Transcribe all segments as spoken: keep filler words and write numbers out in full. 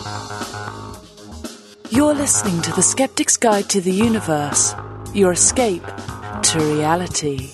You're listening to The Skeptic's Guide to the Universe, your escape to reality.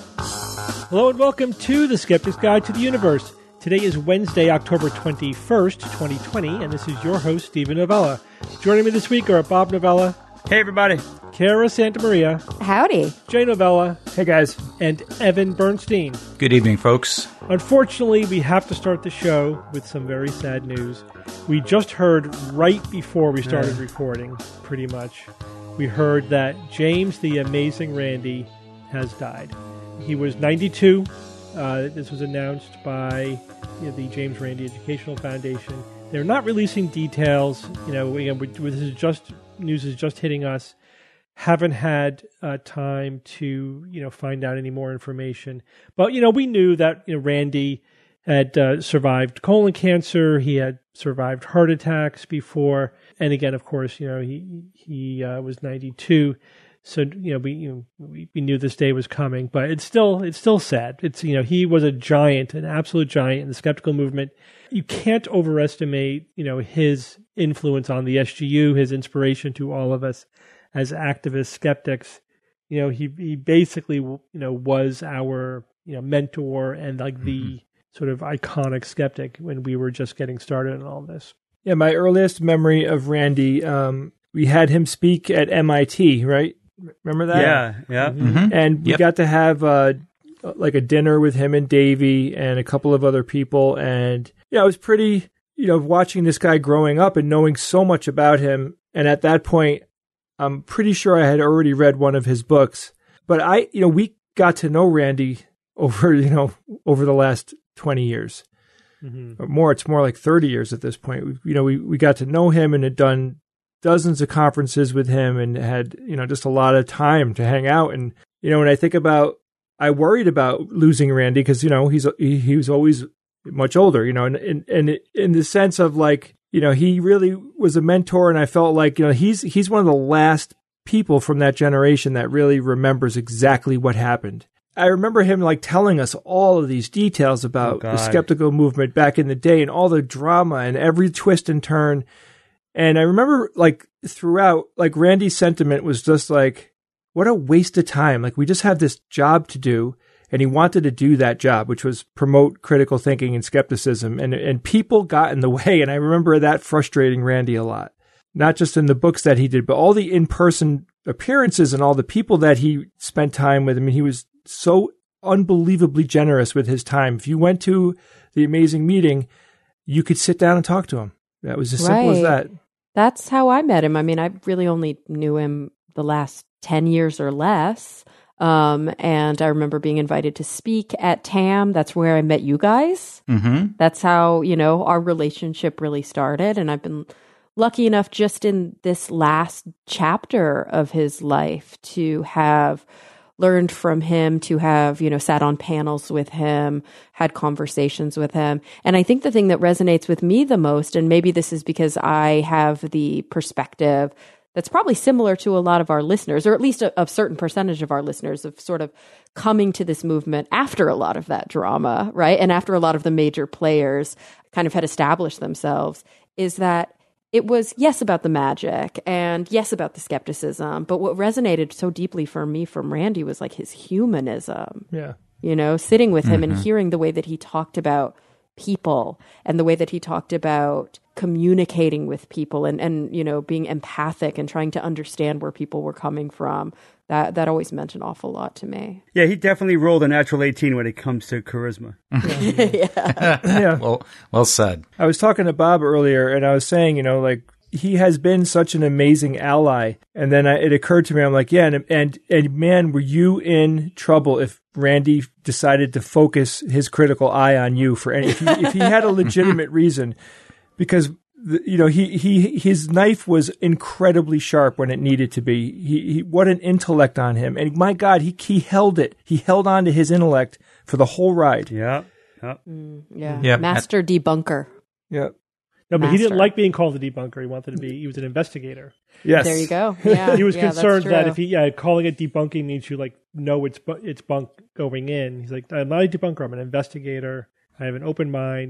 Hello and welcome to The Skeptic's Guide to the Universe. Today is Wednesday, October twenty-first, twenty twenty, and this is your host, Stephen Novella. Joining me this week are Bob Novella. Hey, everybody. Kara Santamaria. Howdy. Jay Novella. Hey, guys. And Evan Bernstein. Good evening, folks. Unfortunately, we have to start the show with some very sad news. We just heard right before we started yeah. recording, pretty much, we heard that James the Amazing Randi has died. He was ninety-two. Uh, this was announced by you know, the James Randi Educational Foundation. They're not releasing details. You know, we, we, this is just news is just hitting us. Haven't had uh, time to you know find out any more information. But you know, we knew that you know, Randi had uh, survived colon cancer. He had survived heart attacks before, and again, of course, you know, he he uh, was ninety-two. So you know, we you know, we, we knew this day was coming, but it's still it's still sad. It's you know, he was a giant, an absolute giant in the skeptical movement. You can't overestimate you know his influence on the S G U, his inspiration to all of us as activist skeptics. You know, he he basically you know was our you know mentor and like the mm-hmm. sort of iconic skeptic when we were just getting started in all this. Yeah, my earliest memory of Randi, um, we had him speak at M I T, right? Remember that? Yeah, yeah. Mm-hmm. And we yep. got to have uh, like a dinner with him and Davey and a couple of other people. And yeah, it was pretty, you know, watching this guy growing up and knowing so much about him. And at that point, I'm pretty sure I had already read one of his books. But I, you know, we got to know Randi over, you know, over the last twenty years. Mm-hmm. Or more, it's more like thirty years at this point. We, you know, we, we got to know him and had done dozens of conferences with him and had, you know, just a lot of time to hang out. And, you know, when I think about, I worried about losing Randi because, you know, he's, he, he was always much older, you know, and, and, and in the sense of like, you know, he really was a mentor. And I felt like, you know, he's, he's one of the last people from that generation that really remembers exactly what happened. I remember him like telling us all of these details about oh, the skeptical movement back in the day and all the drama and every twist and turn. And I remember like throughout, like Randi's sentiment was just like, what a waste of time. Like we just have this job to do. And he wanted to do that job, which was promote critical thinking and skepticism. And, and people got in the way. And I remember that frustrating Randi a lot, not just in the books that he did, but all the in-person appearances and all the people that he spent time with. I mean, he was so unbelievably generous with his time. If you went to the amazing meeting, you could sit down and talk to him. That was as right. simple as that. That's how I met him. I mean, I really only knew him the last ten years or less. Um, and I remember being invited to speak at T A M. That's where I met you guys. Mm-hmm. That's how, you know, our relationship really started. And I've been lucky enough just in this last chapter of his life to have learned from him, to have, you know, sat on panels with him, had conversations with him. And I think the thing that resonates with me the most, and maybe this is because I have the perspective that's probably similar to a lot of our listeners, or at least a, a certain percentage of our listeners, of sort of coming to this movement after a lot of that drama, right? And after a lot of the major players kind of had established themselves, is that it was, yes, about the magic and yes, about the skepticism. But what resonated so deeply for me from Randi was like his humanism. Yeah. You know, sitting with him mm-hmm. and hearing the way that he talked about people and the way that he talked about communicating with people and, and, you know, being empathic and trying to understand where people were coming from. That that always meant an awful lot to me. Yeah, he definitely rolled a natural eighteen when it comes to charisma. yeah. yeah. Well, well said. I was talking to Bob earlier, and I was saying, you know, like, he has been such an amazing ally. And then I, it occurred to me, I'm like, yeah, and, and and man, were you in trouble if Randi decided to focus his critical eye on you for any, if he, if he had a legitimate reason, because the, you know, he, he, his knife was incredibly sharp when it needed to be. He, he, what an intellect on him. And my God, he, he held it. He held on to his intellect for the whole ride. Yeah. Yep. Mm, yeah. Yep. Master debunker. Yeah. No, but Master. he didn't like being called a debunker. He wanted to be, he was an investigator. Yes. There you go. Yeah. He was yeah, concerned that's that true. if he, yeah, calling it debunking means you like know it's, bu- it's bunk going in. He's like, I'm not a debunker. I'm an investigator. I have an open mind.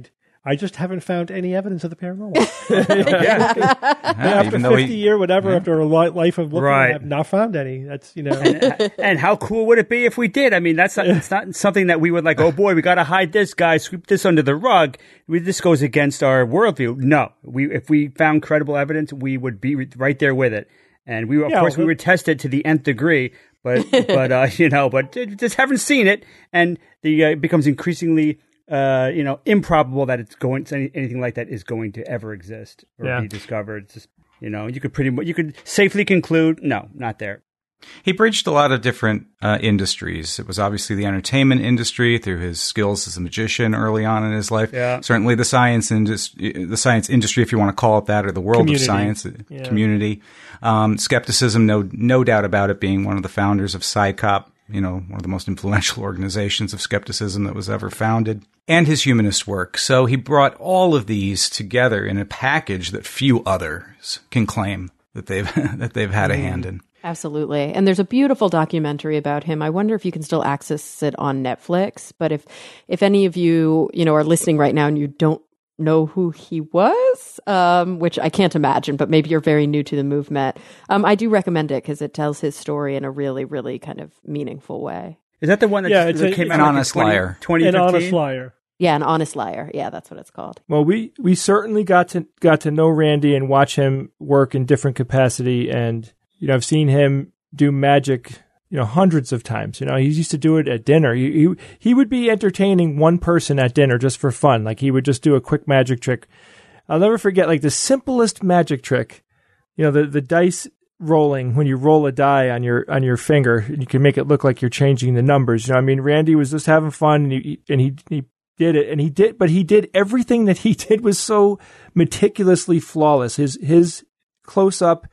I just haven't found any evidence of the paranormal. yeah. Yeah, After even though fifty he, year, whatever, yeah. after a li- life of looking, Right. I have not found any. That's, you know. and, and how cool would it be if we did? I mean, that's not, it's not something that we would like, oh boy, we got to hide this guy, sweep this under the rug. We, this goes against our worldview. No, we, if we found credible evidence, we would be right there with it. And we, of Yeah, course, we well- would test it to the nth degree, but, but, uh, you know, but just haven't seen it. And the, uh, it becomes increasingly, uh, you know, improbable that it's going, any, anything like that is going to ever exist or Yeah. be discovered. It's just, you know, you could pretty much, you could safely conclude, no, not there. He bridged a lot of different uh, industries. It was obviously the entertainment industry through his skills as a magician early on in his life. Yeah. Certainly the science industry, the science industry, if you want to call it that, or the world Community. of science, uh, Yeah. community. Um, skepticism, no, no doubt about it, being one of the founders of PsyCop, you know, one of the most influential organizations of skepticism that was ever founded, and his humanist work. So he brought all of these together in a package that few others can claim that they've that they've had a hand in. Absolutely. And there's a beautiful documentary about him. I wonder if you can still access it on Netflix. But if if any of you, you know, are listening right now and you don't know who he was, um, which I can't imagine, but maybe you're very new to the movement, um, I do recommend it because it tells his story in a really, really kind of meaningful way. Is that the one that, Yeah, that it's a- came it's out An like in Honest twenty Liar. twenty An fifteen? honest liar. Yeah, An Honest Liar. Yeah, that's what it's called. Well, we, we certainly got to got to know Randy and watch him work in different capacity, and you know I've seen him do magic, you know, hundreds of times. You know, he used to do it at dinner. He, he he would be entertaining one person at dinner just for fun. Like he would just do a quick magic trick. I'll never forget, like the simplest magic trick. You know, the the dice rolling when you roll a die on your on your finger, and you can make it look like you're changing the numbers. You know, I mean, Randy was just having fun, and he and he he did it, and he did, but he did everything that he did was so meticulously flawless. His his close up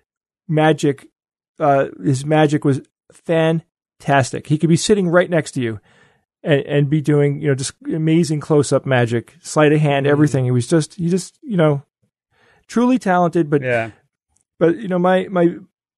magic. Uh, his magic was fantastic. He could be sitting right next to you and, and be doing, you know, just amazing close-up magic, sleight of hand, everything. He was just, he just, you know, truly talented. But, Yeah. but you know, my my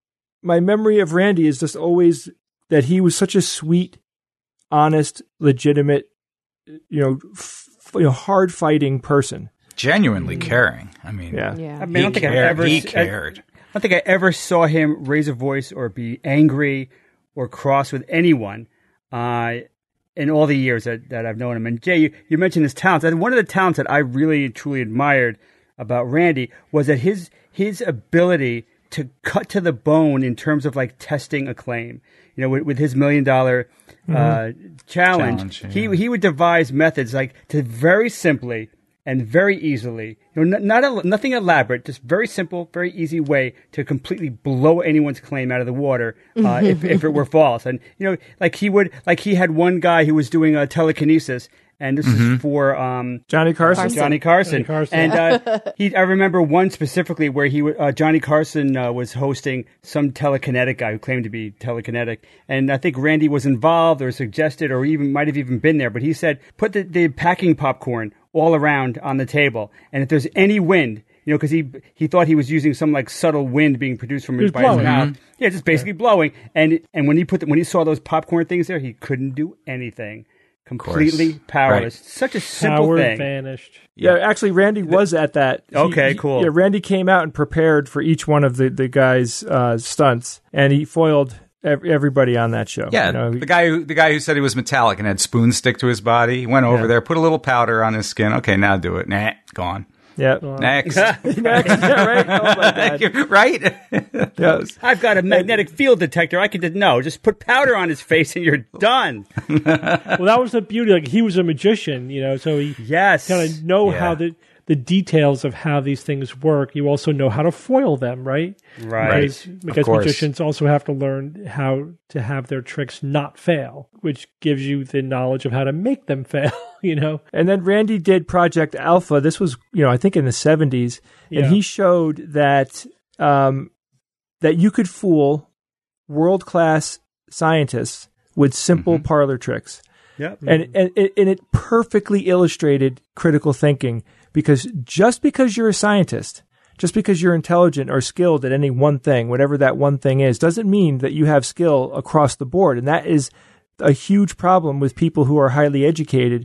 my memory of Randy is just always that he was such a sweet, honest, legitimate, you know, f- you know, hard-fighting person. Genuinely caring. I mean, Yeah. Yeah. I mean, he I don't think I cared. ever he I- cared. I don't think I ever saw him raise a voice or be angry or cross with anyone uh, in all the years that, that I've known him. And Jay, you, you mentioned his talents. And one of the talents that I really and truly admired about Randy was that his his ability to cut to the bone in terms of like testing a claim. You know, with, with his million dollar uh, challenge, Challenge, yeah. he he would devise methods like to very simply and very easily, you know, not, not a, nothing elaborate, just very simple, very easy way to completely blow anyone's claim out of the water uh, if, if it were false. And you know, like he would, like he had one guy who was doing a telekinesis, and this is for um, Johnny Carson. Carson. Johnny Carson. Johnny Carson. And uh, he, I remember one specifically where he, uh, Johnny Carson uh, was hosting some telekinetic guy who claimed to be telekinetic, and I think Randy was involved or suggested or even might have even been there. But he said, put the, the packing popcorn all around on the table, and if there's any wind, you know, because he he thought he was using some like subtle wind being produced from He was his, by his blowing. mouth. Yeah, just basically blowing. And and when he put the, when he saw those popcorn things there, he couldn't do anything. Completely powerless. Right. Such a simple Howard thing. vanished. Yeah, actually, Randy was at that. He- Okay, he- cool. Yeah, Randy came out and prepared for each one of the the guys' uh, stunts, and he foiled ev- everybody on that show. Yeah, you know, the guy who the guy who said he was metallic and had spoons stick to his body. He went over Yeah. there, put a little powder on his skin. Okay, now do it. Nah, gone. yeah, Next. Next, yeah, right. Oh my Thank God. you. Right? Yeah. I've got a magnetic field detector. I could no, just put powder on his face and you're done. Well, that was the beauty. Like he was a magician, you know, so he Yes. kind of know Yeah. how the the details of how these things work. You also know how to foil them, right? Right. Because, because course. magicians also have to learn how to have their tricks not fail, which gives you the knowledge of how to make them fail. You know, And then Randy did Project Alpha. This was, you know, I think in the seventies, Yeah. and he showed that um, that you could fool world class scientists with simple parlor tricks. Yep. And, and, it- and it perfectly illustrated critical thinking, because just because you're a scientist, just because you're intelligent or skilled at any one thing, whatever that one thing is, doesn't mean that you have skill across the board. And that is a huge problem with people who are highly educated.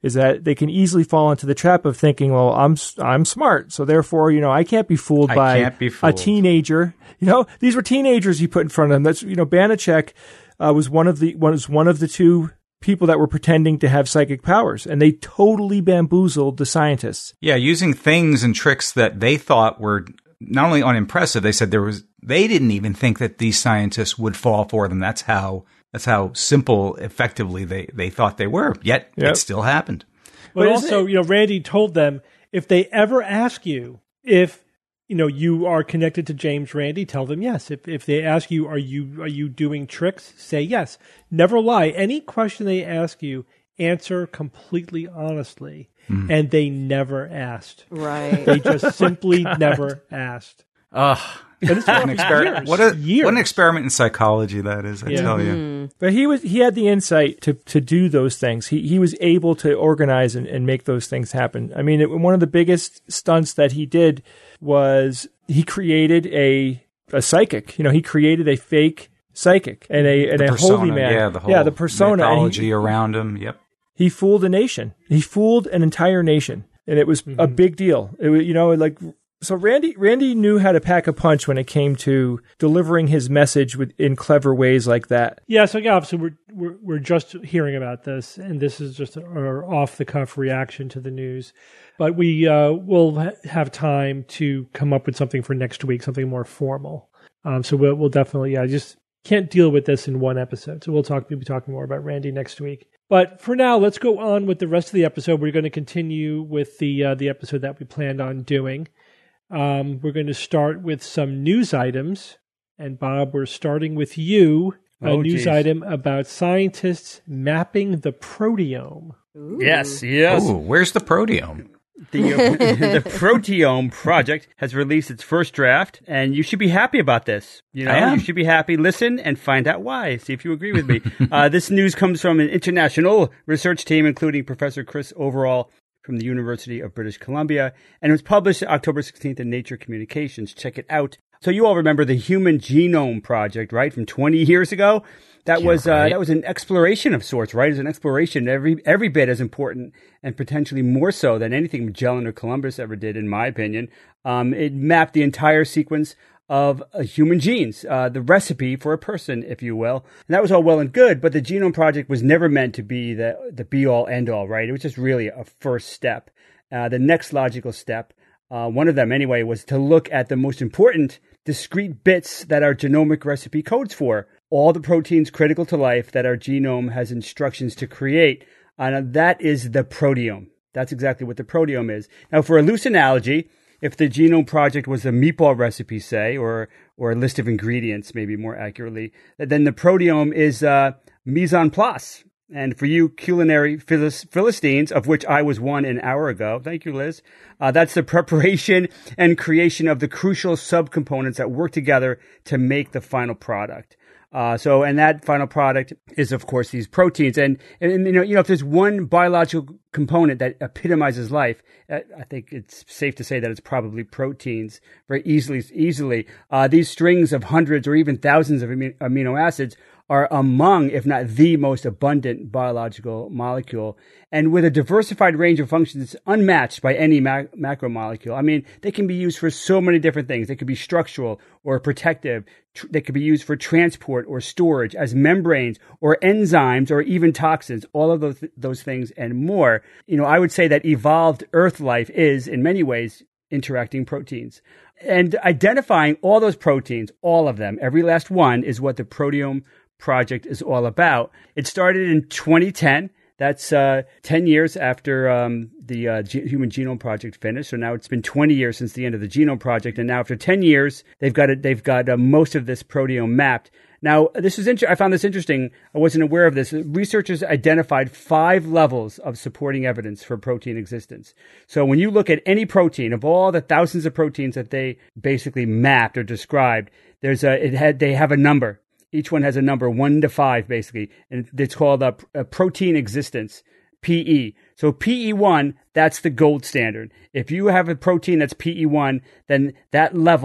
is that they can easily fall into the trap of thinking, well, I'm I'm smart, so therefore, you know, I can't be fooled I by can't be fooled. a teenager. You know, these were teenagers he put in front of them. That's, you know, Banachek uh, was one of the was one of the two people that were pretending to have psychic powers, and they totally bamboozled the scientists. Yeah, using things and tricks that they thought were not only unimpressive, they said there was they didn't even think that these scientists would fall for them. That's how that's how simple, effectively they, they thought they were. Yet Yep. it still happened. But, But also, it- you know, Randy told them if they ever ask you if you know you are connected to James Randi, tell them yes. If if they ask you, are you are you doing tricks? Say yes. Never lie. Any question they ask you, answer completely honestly. Mm. And they never asked. Right. They just simply never asked. Ugh. And it's What an, exper- years, what, a, years. what an experiment in psychology that is, I Yeah. tell you. Mm. But he was he had the insight to to do those things. He he was able to organize and, and make those things happen. I mean, it, one of the biggest stunts that he did was he created a a psychic. You know, he created a fake psychic and a and The a persona, holy man. yeah, the whole yeah, the persona. And mythology he, around him. Yep. he fooled a nation. He fooled an entire nation, and it was a big deal. It was, you know, like. So Randy Randy knew how to pack a punch when it came to delivering his message with, in clever ways like that. Yeah, so yeah, so we're, we're we're just hearing about this, and this is just our off the cuff reaction to the news. But we uh, will ha- have time to come up with something for next week, something more formal. Um, so we'll, we'll definitely, yeah, just can't deal with this in one episode. So we'll talk, we'll be talking more about Randy next week. But for now, let's go on with the rest of the episode. We're going to continue with the uh, the episode that we planned on doing. Um, we're going to start with some news items. And Bob, we're starting with you. A Oh, news geez. item about scientists mapping the proteome. Yes, yes. Ooh, where's the proteome? The, uh, the Proteome Project has released its first draft, and you should be happy about this. You know, I am. you should be happy. Listen and find out why. See if you agree with me. uh, this news comes from an international research team, including Professor Chris Overall from the University of British Columbia, and it was published October sixteenth in Nature Communications. Check it out. So you all remember the Human Genome Project, right, from twenty years ago? That Yeah, was uh, right. that was an exploration of sorts, right? It was an exploration every every bit as important and potentially more so than anything Magellan or Columbus ever did, in my opinion. Um, it mapped the entire sequence of uh, human genes, uh, the recipe for a person, if you will. And that was all well and good, but the Genome Project was never meant to be the the be all end all, right? It was just really a first step. Uh, the next logical step, uh, one of them anyway, was to look at the most important discrete bits that our genomic recipe codes for, all the proteins critical to life that our genome has instructions to create. And that is the proteome. That's exactly what the proteome is. Now, for a loose analogy, if the Genome Project was a meatball recipe, say, or or a list of ingredients, maybe more accurately, then the proteome is uh, mise en place. And for you culinary Philis- Philistines, of which I was one an hour ago, thank you, Liz, uh, that's the preparation and creation of the crucial subcomponents that work together to make the final product. Uh, so, and that final product is, of course, these proteins. And, and you know, you know, if there's one biological component that epitomizes life, uh, I think it's safe to say that it's probably proteins. Very easily, easily, uh, these strings of hundreds or even thousands of amino, amino acids are among, if not the most abundant biological molecule, and with a diversified range of functions unmatched by any ma- macromolecule. I mean, they can be used for so many different things. They could be structural or protective. Tr- they could be used for transport or storage as membranes or enzymes or even toxins, all of those, those things and more. You know, I would say that evolved Earth life is, in many ways, interacting proteins. And identifying all those proteins, all of them, every last one, is what the Proteome Project is all about. It started in twenty ten. That's uh, ten years after um, the uh, G- Human Genome Project finished. So now it's been twenty years since the end of the Genome Project, and now after ten years, they've got it. They've got uh, most of this proteome mapped. Now, this is inter- I found this interesting. I wasn't aware of this. Researchers identified five levels of supporting evidence for protein existence. So when you look at any protein, of all the thousands of proteins that they basically mapped or described, there's a it had they have a number. Each one has a number, one to five, basically, and it's called a, a protein existence, P E. So P E one, that's the gold standard. If you have a protein that's P E one, then that level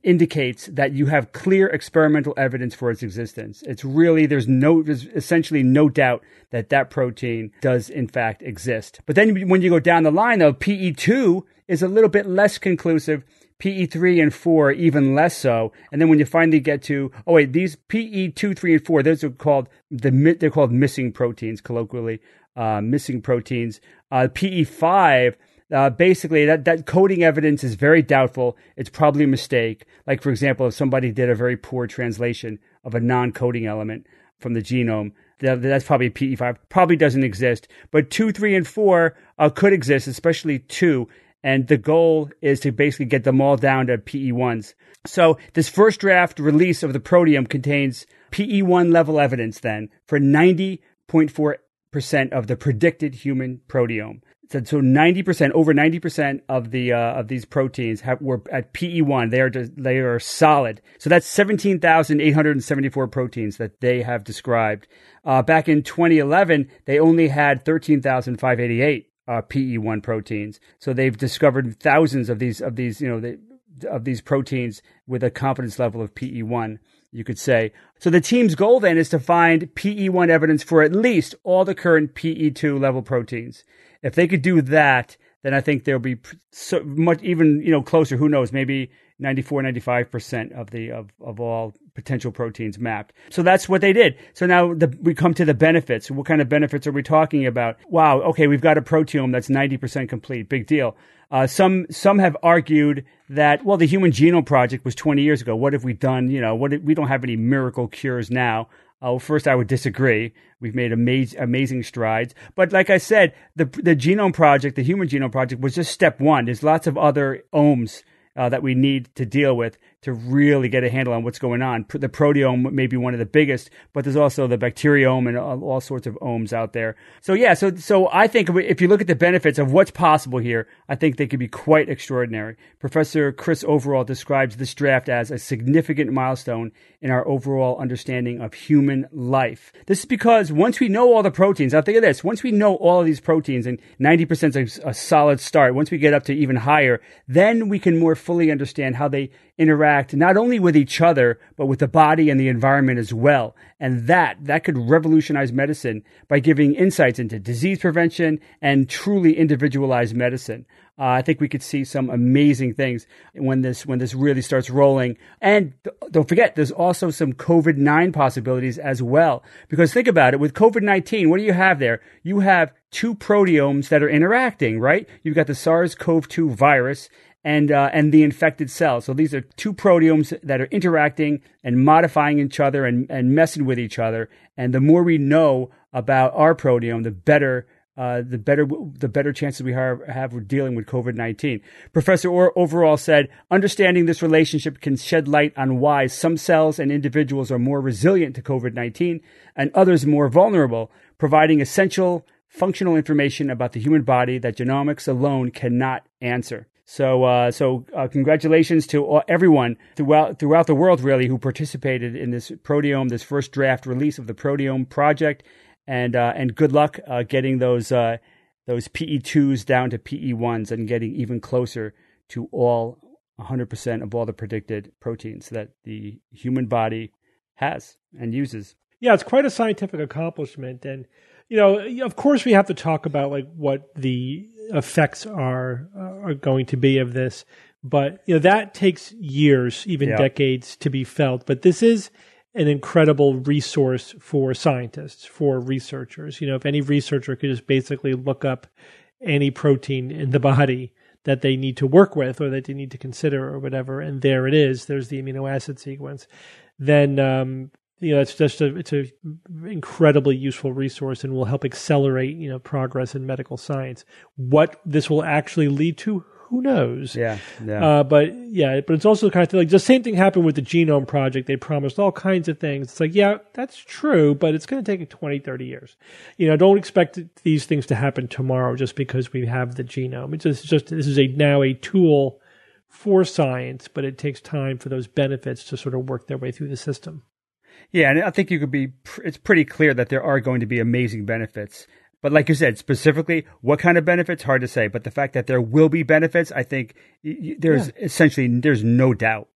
indicates that you have clear experimental evidence for its existence. It's really, there's no, there's essentially no doubt that that protein does in fact exist. But then when you go down the line though, P E two is a little bit less conclusive. P E three and four even less so. And then when you finally get to, oh wait, these P E two, three, and four, those are called, the they're called missing proteins, colloquially, uh, missing proteins. Uh, P E five, Uh, basically, that, that coding evidence is very doubtful. It's probably a mistake. Like, for example, if somebody did a very poor translation of a non-coding element from the genome, that, that's probably P E five. Probably doesn't exist. But two, three, and four uh, could exist, especially two. And the goal is to basically get them all down to P E ones. So this first draft release of the proteome contains P E one level evidence then for ninety point four percent of the predicted human proteome. So ninety percent, over ninety percent of the uh, of these proteins have, were at P E one. They are just, they are solid. So that's seventeen thousand eight hundred seventy-four proteins that they have described. Uh, back in twenty eleven, they only had thirteen thousand five hundred eighty-eight uh, P E one proteins. So they've discovered thousands of these of these you know the, of these proteins with a confidence level of P E one, you could say. So the team's goal then is to find P E one evidence for at least all the current P E two level proteins. If they could do that, then I think there'll be so much, even, you know, closer, who knows, maybe ninety-four, ninety-five percent of the, of, of all potential proteins mapped. So that's what they did. So now the, we come to the benefits. What kind of benefits are we talking about? Wow. Okay. We've got a proteome that's ninety percent complete. Big deal. Uh, some, some have argued that, well, the Human Genome Project was twenty years ago. What have we done? You know, what if, we don't have any miracle cures now. Uh, well, first, I would disagree. We've made amaz- amazing strides. But like I said, the the Genome Project, the Human Genome Project, was just step one. There's lots of other omes uh, that we need to deal with to really get a handle on what's going on. The proteome may be one of the biggest, but there's also the bacteriome and all, all sorts of omes out there. So yeah, so so I think if you look at the benefits of what's possible here, I think they could be quite extraordinary. Professor Chris Overall describes this draft as a significant milestone in our overall understanding of human life. This is because once we know all the proteins, now think of this, once we know all of these proteins, and ninety percent is a solid start, once we get up to even higher, then we can more fully understand how they interact not only with each other, but with the body and the environment as well. And that, that could revolutionize medicine by giving insights into disease prevention and truly individualized medicine. Uh, I think we could see some amazing things when this when this really starts rolling. And don't forget, there's also some COVID nine possibilities as well. Because think about it, with COVID nineteen, what do you have there? You have two proteomes that are interacting, right? You've got the SARS-C o V two virus and uh, and the infected cell. So these are two proteomes that are interacting and modifying each other and, and messing with each other. And the more we know about our proteome, the better uh, the better the better chances we have, have with dealing with COVID nineteen. Professor Orr overall said, understanding this relationship can shed light on why some cells and individuals are more resilient to COVID nineteen and others more vulnerable, providing essential functional information about the human body that genomics alone cannot answer. So, uh, so uh, congratulations to all, everyone throughout throughout the world, really, who participated in this proteome, this first draft release of the Proteome Project, and uh, and good luck uh, getting those uh, those P E twos down to P E ones and getting even closer to all one hundred percent of all the predicted proteins that the human body has and uses. Yeah, it's quite a scientific accomplishment, and you know, of course, we have to talk about like what the effects are uh, are going to be of this, but you know that takes years, even yeah. decades, to be felt. But this is an incredible resource for scientists, for researchers. You know, if any researcher could just basically look up any protein in the body that they need to work with or that they need to consider or whatever, and there it is. There's the amino acid sequence. Then um, you know, it's just a it's a incredibly useful resource and will help accelerate, you know, progress in medical science. What this will actually lead to, who knows? Yeah, yeah. Uh, but yeah, but it's also kind of like the same thing happened with the Genome Project. They promised all kinds of things. It's like, yeah, that's true, but it's going to take twenty, thirty years. You know, don't expect these things to happen tomorrow just because we have the genome. It's just, just this is a now a tool for science, but it takes time for those benefits to sort of work their way through the system. Yeah, and I think you could be, it's pretty clear that there are going to be amazing benefits. But like you said, specifically, what kind of benefits? Hard to say. But the fact that there will be benefits, I think there's yeah. essentially, there's no doubt.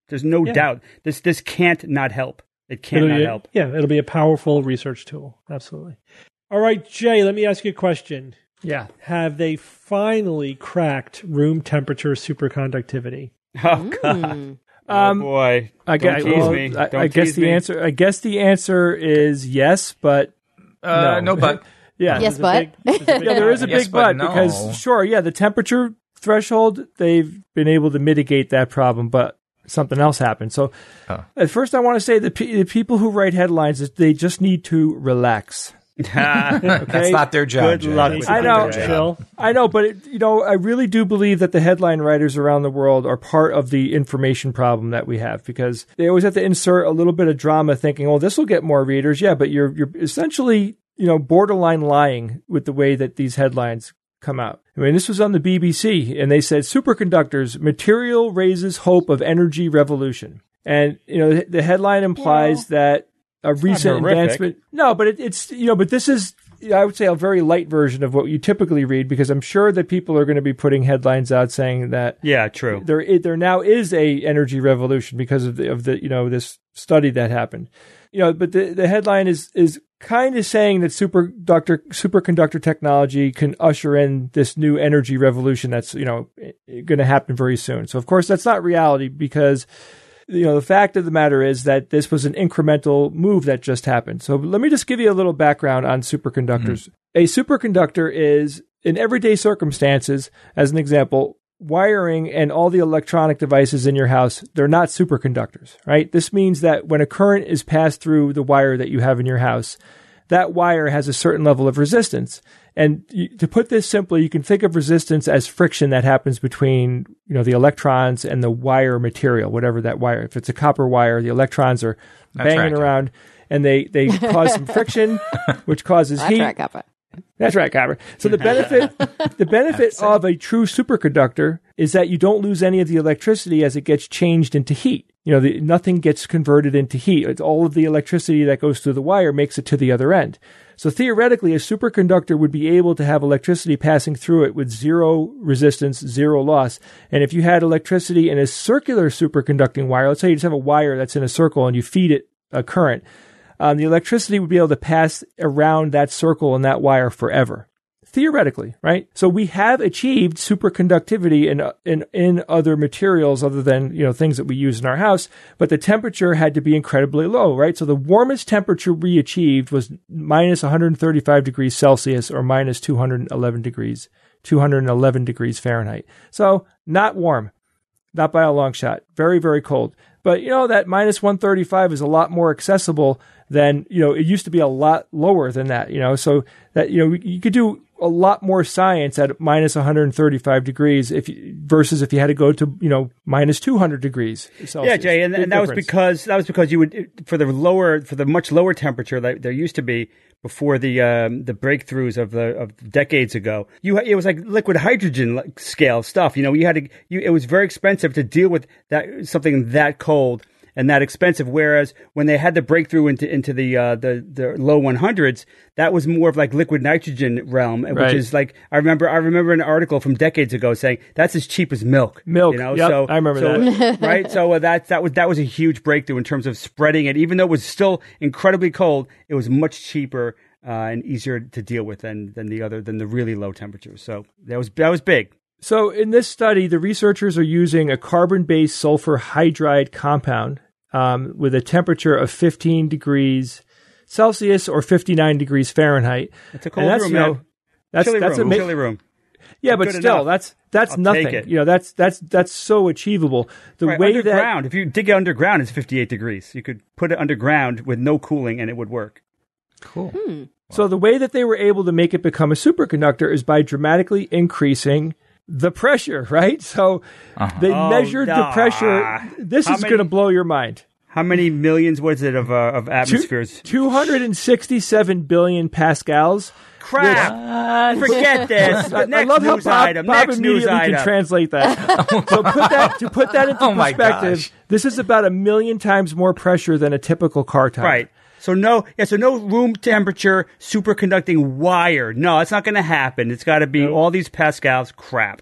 There's no Yeah. doubt. This this can't not help. It can't It'll not be a- help. Yeah, it'll be a powerful research tool. Absolutely. All right, Jay, let me ask you a question. Yeah. Have they finally cracked room temperature superconductivity? Oh God. Mm. Um, oh boy. I Don't guess, tease well, me. I, Don't I guess tease the me. answer. I guess the answer is yes, but Uh, no, but yeah, Yes, There's a but big- there's a big yeah, there is a Yes, big but but, no. because sure, yeah, the temperature threshold they've been able to mitigate that problem, but something else happened. So Oh. at first, I want to say the, pe- the people who write headlines they just need to relax. that's not their job. Good Jay. luck That's with not I know. their job. Chill. I know, but it, you know, I really do believe that the headline writers around the world are part of the information problem that we have because they always have to insert a little bit of drama, thinking, "Oh, this will get more readers." Yeah, but you're you're essentially you know borderline lying with the way that these headlines come out. I mean, this was on the B B C, and they said superconductors material raises hope of energy revolution, and you know the, the headline implies that a recent horrific. advancement. No, but it, it's you know, but this is. I would say a very light version of what you typically read because I'm sure that people are going to be putting headlines out saying that Yeah, true. there it, there now is a energy revolution because of the of the you know this study that happened. You know, but the the headline is is kind of saying that superconductor superconductor technology can usher in this new energy revolution that's you know going to happen very soon. So of course that's not reality because you know, the fact of the matter is that this was an incremental move that just happened. So let me just give you a little background on superconductors. Mm-hmm. A superconductor is, in everyday circumstances, as an example, wiring and all the electronic devices in your house, they're not superconductors, right? This means that when a current is passed through the wire that you have in your house, that wire has a certain level of resistance. And you, to put this simply, you can think of resistance as friction that happens between, you know, the electrons and the wire material, whatever that wire. If it's a copper wire, the electrons are That's banging right. around and they, they cause some friction, which causes That's heat. right, Kappa. That's right, Copper. So the benefit, the benefit of a true superconductor is that you don't lose any of the electricity as it gets changed into heat. You know, the, nothing gets converted into heat. It's all of the electricity that goes through the wire makes it to the other end. So theoretically, a superconductor would be able to have electricity passing through it with zero resistance, zero loss. And if you had electricity in a circular superconducting wire, let's say you just have a wire that's in a circle and you feed it a current, um, the electricity would be able to pass around that circle and that wire forever. Theoretically, right? So we have achieved superconductivity in, in in other materials other than, you know, things that we use in our house, but the temperature had to be incredibly low, right? So the warmest temperature we achieved was minus one hundred thirty-five degrees Celsius or minus two hundred eleven degrees, two hundred eleven degrees Fahrenheit. So not warm, not by a long shot. Very, very cold. But, you know, that minus one thirty-five is a lot more accessible than, you know, it used to be a lot lower than that, you know, so that, you know, you could do a lot more science at minus one hundred thirty-five degrees if you, versus if you had to go to, you know, minus two hundred degrees Celsius. Yeah, Jay, and, Big and that was difference. because that was because you would for the lower for the much lower temperature that there used to be before the um, the breakthroughs of the of decades ago. You it was like liquid hydrogen like scale stuff. You know, you had to. You, it was very expensive to deal with that something that cold and that expensive. Whereas when they had the breakthrough into into the uh, the the low one hundreds, that was more of like liquid nitrogen realm, which Right. is like I remember I remember an article from decades ago saying that's as cheap as milk. Milk, you know, yep, so I remember so, that. right? So uh, that that was that was a huge breakthrough in terms of spreading it. Even though it was still incredibly cold, it was much cheaper uh, and easier to deal with than than the other than the really low temperatures. So that was that was big. So in this study, the researchers are using a carbon-based sulfur hydride compound um, with a temperature of fifteen degrees Celsius or fifty-nine degrees Fahrenheit. It's a cold And that's, room, you know, man. That's chilly that's room, ama- chilly room. Yeah, but Good still, enough. that's that's I'll nothing. take it. You know, that's that's that's so achievable. The Right, way that underground, if you dig it underground, it's fifty-eight degrees. You could put it underground with no cooling, and it would work. Cool. So the way that they were able to make it become a superconductor is by dramatically increasing the pressure, right? So they Oh, measured the nah. pressure. This How is many- going to blow your mind. How many millions was it of uh, of atmospheres? two hundred sixty-seven billion pascals. Crap! Forget this. I, I Next love how news Bob, item. Bob Next news immediately can item. translate that. So put that to put that into Oh my perspective, gosh. this is about a million times more pressure than a typical car tire. Right. So no, yeah. So no room temperature superconducting wire. No, it's not going to happen. It's got to be all these pascals. Crap.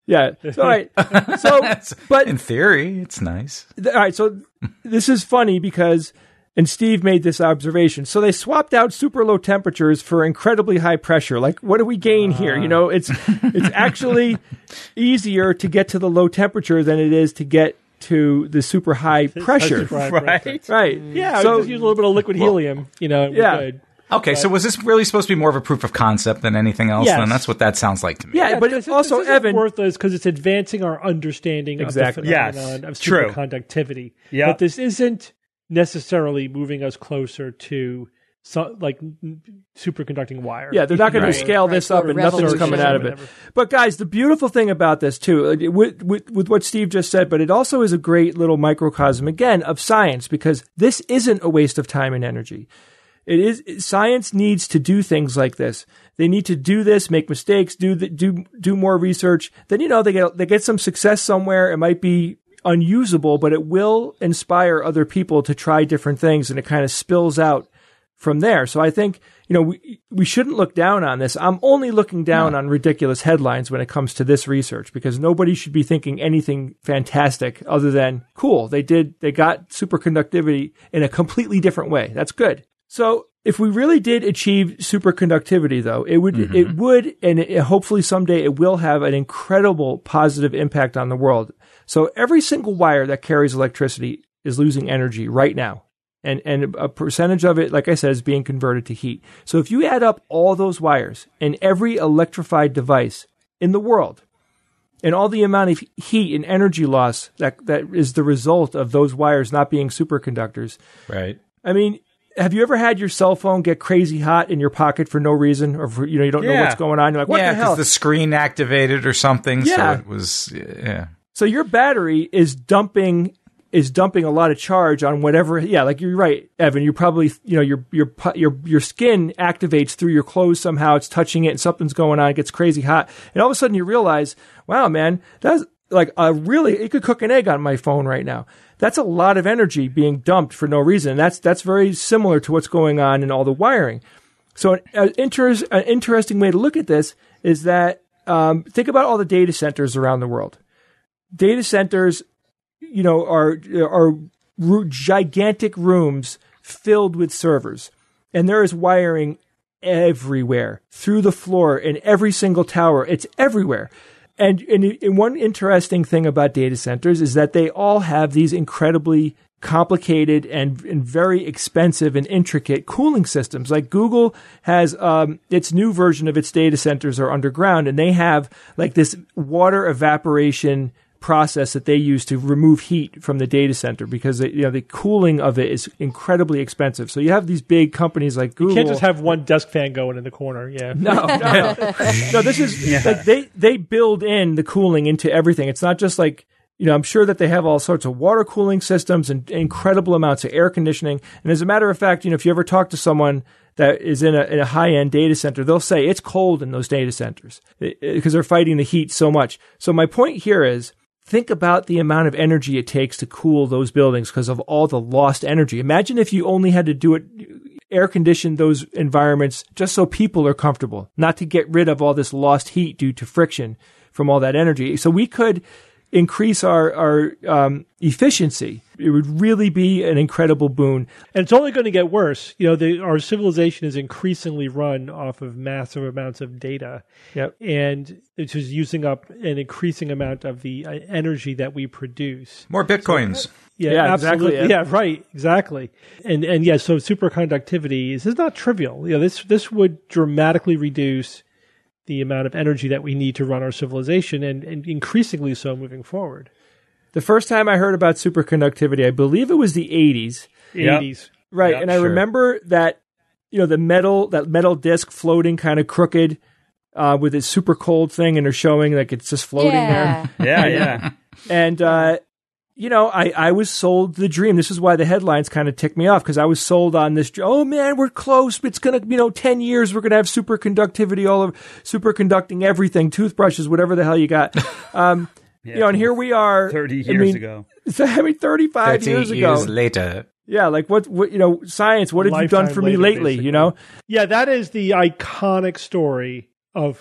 Yeah. So, all right. So, but in theory, it's nice. Th- all right. So this is funny because, and Steve made this observation. So they swapped out super low temperatures for incredibly high pressure. Like, what do we gain uh. here? You know, it's it's actually easier to get to the low temperature than it is to get to the super high pressure. Super high right. pressure. Right. Yeah. So just use a little bit of liquid helium. You know. Yeah. Good. Okay, but, so was this really supposed to be more of a proof of concept than anything else? Yes. Then that's what that sounds like to me. Yeah, Yeah, but it's also, this Evan, worth this because it's advancing our understanding Exactly. of the phenomenon Yes, of true. superconductivity. Yeah. But this isn't necessarily moving us closer to so, like n- superconducting wire. Yeah, they're not going Right. to scale Right. this Or up and nothing's revolution. coming out of it. Whatever. But guys, the beautiful thing about this too, uh, with, with with what Steve just said, but it also is a great little microcosm again of science because this isn't a waste of time and energy. It is science needs to do things like this. They need to do this, make mistakes, do the, do do more research. Then you know they get they get some success somewhere. It might be unusable, but it will inspire other people to try different things, and it kind of spills out from there. So I think you know we we shouldn't look down on this. I'm only looking down no. on ridiculous headlines when it comes to this research because nobody should be thinking anything fantastic other than cool. They did they got superconductivity in a completely different way. That's good. So if we really did achieve superconductivity, though, it would, mm-hmm. it would, and it, hopefully someday it will have an incredible positive impact on the world. So every single wire that carries electricity is losing energy right now. And, and a percentage of it, like I said, is being converted to heat. So if you add up all those wires in every electrified device in the world, and all the amount of heat and energy loss that, that is the result of those wires not being superconductors. Right. I mean, have you ever had your cell phone get crazy hot in your pocket for no reason, or for, you know you don't yeah. know what's going on? You're like, what yeah, the hell? because the screen activated or something. Yeah. So it was. Yeah. So your battery is dumping is dumping a lot of charge on whatever. Yeah, like you're right, Evan. You probably you know your your your your skin activates through your clothes somehow. It's touching it, and something's going on. It gets crazy hot, and all of a sudden you realize, wow, man, that's like a really. It could cook an egg on my phone right now. That's a lot of energy being dumped for no reason. And that's that's very similar to what's going on in all the wiring. So an, an, inter- an interesting way to look at this is that um, think about all the data centers around the world. Data centers, you know, are are r- gigantic rooms filled with servers, and there is wiring everywhere through the floor in every single tower. It's everywhere. And, and, and one interesting thing about data centers is that they all have these incredibly complicated and, and very expensive and intricate cooling systems. Like Google has um, its new version of its data centers are underground, and they have like this water evaporation process that they use to remove heat from the data center because you know the cooling of it is incredibly expensive. So you have these big companies like Google. You can't just have one desk fan going in the corner. Yeah. No, no, no. no this is yeah. like they they build in the cooling into everything. It's not just like you know. I'm sure that they have all sorts of water cooling systems and incredible amounts of air conditioning. And as a matter of fact, you know, if you ever talk to someone that is in a, in a high-end data center, they'll say it's cold in those data centers because they're fighting the heat so much. So my point here is, think about the amount of energy it takes to cool those buildings because of all the lost energy. Imagine if you only had to do it, air condition those environments just so people are comfortable, not to get rid of all this lost heat due to friction from all that energy. So we could increase our, our um, efficiency. It would really be an incredible boon. And it's only going to get worse. You know, the, our civilization is increasingly run off of massive amounts of data. Yep. And it's just using up an increasing amount of the uh, energy that we produce. More bitcoins. So, yeah, yeah, absolutely. exactly. Yeah. yeah, right, exactly. And and yeah, so superconductivity is, is not trivial. You know, this this would dramatically reduce the amount of energy that we need to run our civilization, and, and increasingly so moving forward. The first time I heard about superconductivity, I believe it was the eighties. Yep. eighties. Right, Yep, and I sure. remember that, you know, the metal, that metal disc floating kind of crooked uh, with its super cold thing, and they're showing like it's just floating Yeah. there. Yeah, yeah. And, uh, you know, I, I was sold the dream. This is why the headlines kind of ticked me off, because I was sold on this. Oh, man, we're close. It's going to, you know, ten years, we're going to have superconductivity all over, superconducting everything, toothbrushes, whatever the hell you got. Um, Yeah, you know, and here we are. thirty years I mean, ago. I mean, thirty-five thirty years ago. years later. Yeah, like what, what, you know, science, what have you done Lifetime for me later, lately, basically. you know? Yeah, that is the iconic story of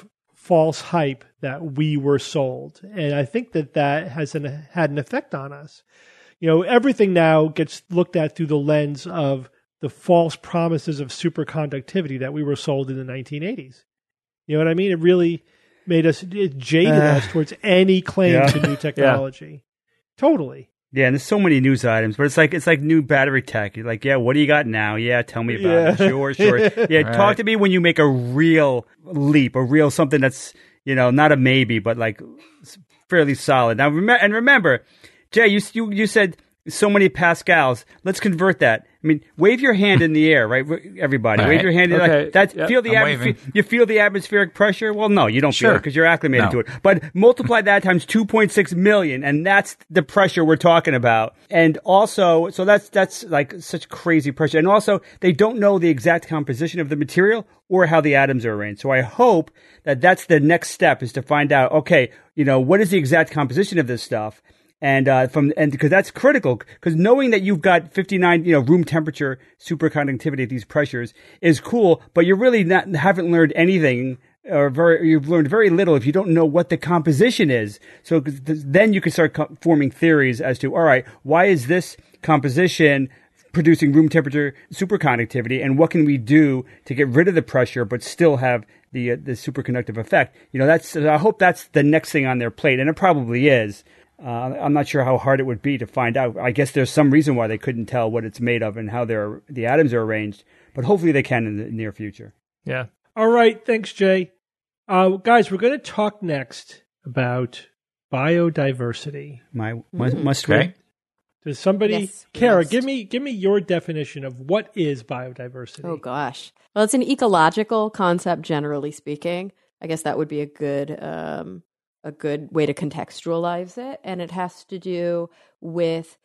false hype that we were sold. And I think that that has an, had an effect on us. You know, everything now gets looked at through the lens of the false promises of superconductivity that we were sold in the nineteen eighties. You know what I mean? It really made us, it jaded uh, us towards any claim yeah. to new technology. Yeah. Totally. Yeah, and there's so many news items, but it's like it's like new battery tech. You're like, yeah, what do you got now? Yeah, tell me about yeah. it. Sure, sure. Yeah, right. Talk to me when you make a real leap, a real something that's, you know, not a maybe, but like fairly solid. Now, rem- and remember, Jay, you, you you said so many pascals. Let's convert that. I mean, wave your hand in the air, right? Everybody, right. wave your hand. Okay. Like that. Yep. Feel the atmosphere. You feel the atmospheric pressure. Well, no, you don't Sure. feel it because you're acclimated No. to it. But multiply that times two point six million, and that's the pressure we're talking about. And also, so that's that's like such crazy pressure. And also, they don't know the exact composition of the material or how the atoms are arranged. So I hope that that's the next step is to find out. Okay, you know, what is the exact composition of this stuff? And uh, from and because that's critical, because knowing that you've got fifty-nine, you know, room temperature superconductivity at these pressures is cool, but you really not haven't learned anything, or very you've learned very little if you don't know what the composition is. So then you can start co- forming theories as to, all right, why is this composition producing room temperature superconductivity, and what can we do to get rid of the pressure but still have the uh, the superconductive effect? You know, that's I hope that's the next thing on their plate, and it probably is. Uh, I'm not sure how hard it would be to find out. I guess there's some reason why they couldn't tell what it's made of and how they're, the atoms are arranged, but hopefully they can in the near future. Yeah. All right. Thanks, Jay. Uh, guys, we're going to talk next about biodiversity. My must, Mm. must Okay. we? Does somebody, Yes, we Kara, must. give me give me your definition of what is biodiversity? Oh gosh. Well, it's an ecological concept, generally speaking. I guess that would be a good um, a good way to contextualize it, and it has to do with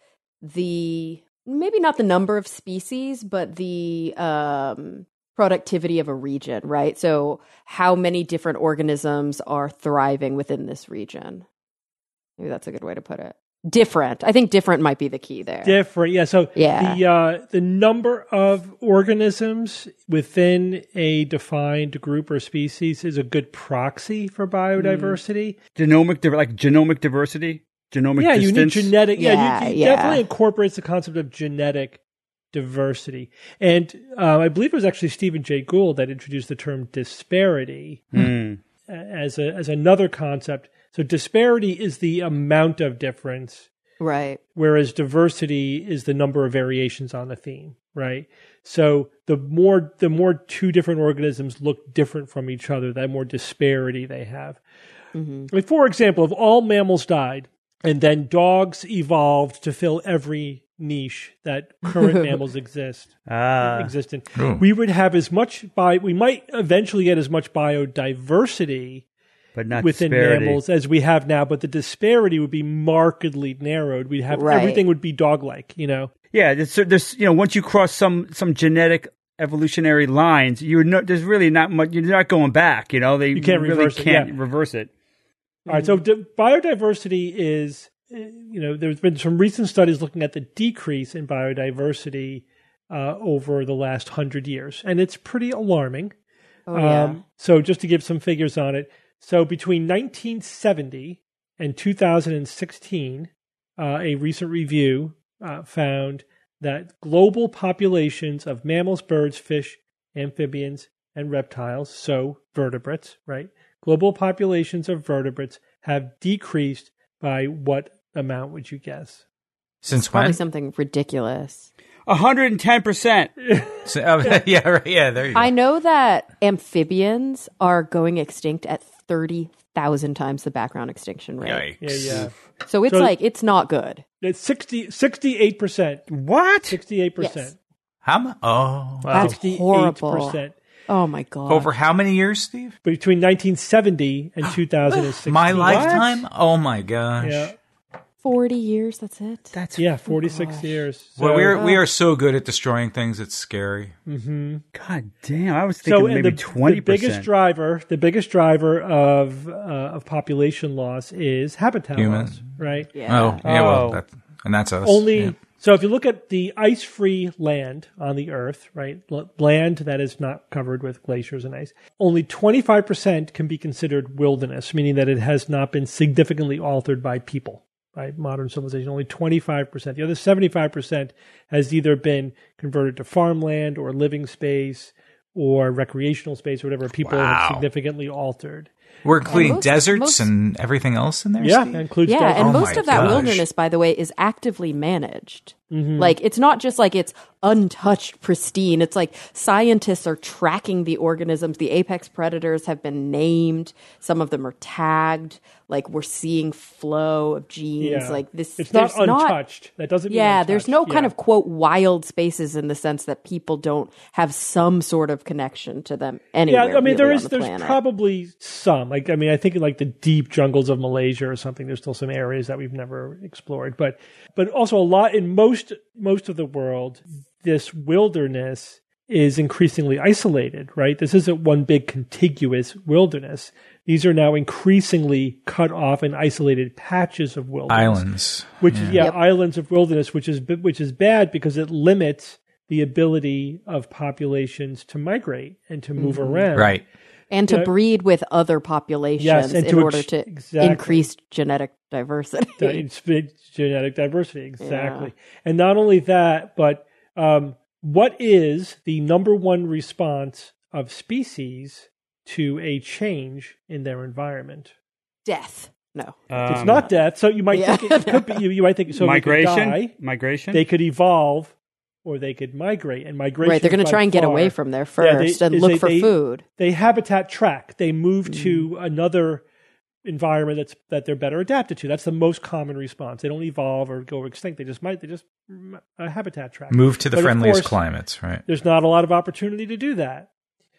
the maybe not the number of species, but the um, productivity of a region, right? So, how many different organisms are thriving within this region? Maybe that's a good way to put it. Different. I think different might be the key there. Different, yeah. So Yeah. the uh, the number of organisms within a defined group or species is a good proxy for biodiversity. Genomic, diver- like genomic diversity, genomic Yeah, you need distance. genetic. Yeah, Yeah, you, you yeah. definitely incorporates the concept of genetic diversity. And uh, I believe it was actually Stephen Jay Gould that introduced the term disparity Mm. as a as another concept. So disparity is the amount of difference, Right. whereas diversity is the number of variations on the theme, right? So the more the more two different organisms look different from each other, the more disparity they have. Mm-hmm. Like, for example, if all mammals died and then dogs evolved to fill every niche that current mammals exist Ah. exist in, Oh. we would have as much bi we might eventually get as much biodiversity But not within disparity. mammals as we have now, but the disparity would be markedly narrowed. We'd have Right. everything would be dog-like, you know. Yeah, there's, there's you know once you cross some some genetic evolutionary lines, you're no, there's really not much. You're not going back. You know, they You can't really reverse it, can't yeah. reverse it. All right, so di- biodiversity is, uh, you know, there's been some recent studies looking at the decrease in biodiversity uh, over the last hundred years, and it's pretty alarming. Oh, yeah. Um, so just to give some figures on it, so between nineteen seventy and two thousand sixteen, uh, a recent review uh, found that global populations of mammals, birds, fish, amphibians, and reptiles, so vertebrates, right? Global populations of vertebrates have decreased by what amount would you guess? Since Probably when? something ridiculous. one hundred ten percent. So, oh, yeah, right, yeah, there you go. I know that amphibians are going extinct at thirty thousand times the background extinction rate. Yikes. Yeah, yeah. So it's So- like, it's not good. It's sixty, sixty-eight percent. What? sixty-eight percent. Yes. How mu- Oh. That's horrible. percent. Oh my God. Over how many years, Steve? Between nineteen seventy and two thousand sixteen. My lifetime? Oh, my gosh. Yeah, forty years, that's it? That's yeah, forty-six years. Well, So- we're, we are so good at destroying things, it's scary. God damn. I was thinking So, and maybe the, twenty the biggest percent. driver, the biggest driver of uh, of population loss is habitat Humans. loss, right? Yeah. Oh, yeah, well, Oh. that, and that's us. Only Yeah. So if you look at the ice-free land on the Earth, right, l- land that is not covered with glaciers and ice, only twenty-five percent can be considered wilderness, meaning that it has not been significantly altered by people, by modern civilization. Only twenty-five percent. The other seventy-five percent has either been converted to farmland or living space or recreational space or whatever people Wow. have significantly altered. We're including most- deserts most- and everything else in there. Yeah, Steve? that includes Yeah, deserts. and Oh most my of that gosh. wilderness, by the way, is actively managed. Mm-hmm. Like, it's not just like it's untouched, pristine. It's like scientists are tracking the organisms. The apex predators have been named. Some of them are tagged. Like, we're seeing flow of genes. Yeah. Like this, It's not there's untouched. That doesn't mean Yeah, there's no untouched. kind Yeah. of quote wild spaces in the sense that people don't have some sort of connection to them anywhere. Yeah, I mean, there really is, on the there's planet. probably some. Like, I mean, I think in like the deep jungles of Malaysia or something, there's still some areas that we've never explored. But, but also a lot in most most of the world, this wilderness is increasingly isolated. Right, this isn't one big contiguous wilderness. These are now increasingly cut off and isolated patches of wilderness. Islands. Which yeah, Yep. islands of wilderness, which is which is bad because it limits the ability of populations to migrate and to move around. Right. and to Yeah. breed with other populations Yes, and in to order ex- to exactly. increase genetic diversity. Di- it's big genetic diversity, exactly. And not only that, but um, what is the number one response of species to a change in their environment? Death. No. It's Um, not death. So you might Yeah. think it, it could be. You, you might think so. migration. They could die, Migration. they could evolve, or they could migrate. And migration, Right. They're going is to by try and get far- away from there Yeah, they- first and is look they- for they- food. They habitat track. They move Mm. to another environment that's that they're better adapted to. That's the most common response. They don't evolve or go extinct. They just might. They just mm, a habitat track. Move to the But of friendliest course, climates, right? There's not a lot of opportunity to do that.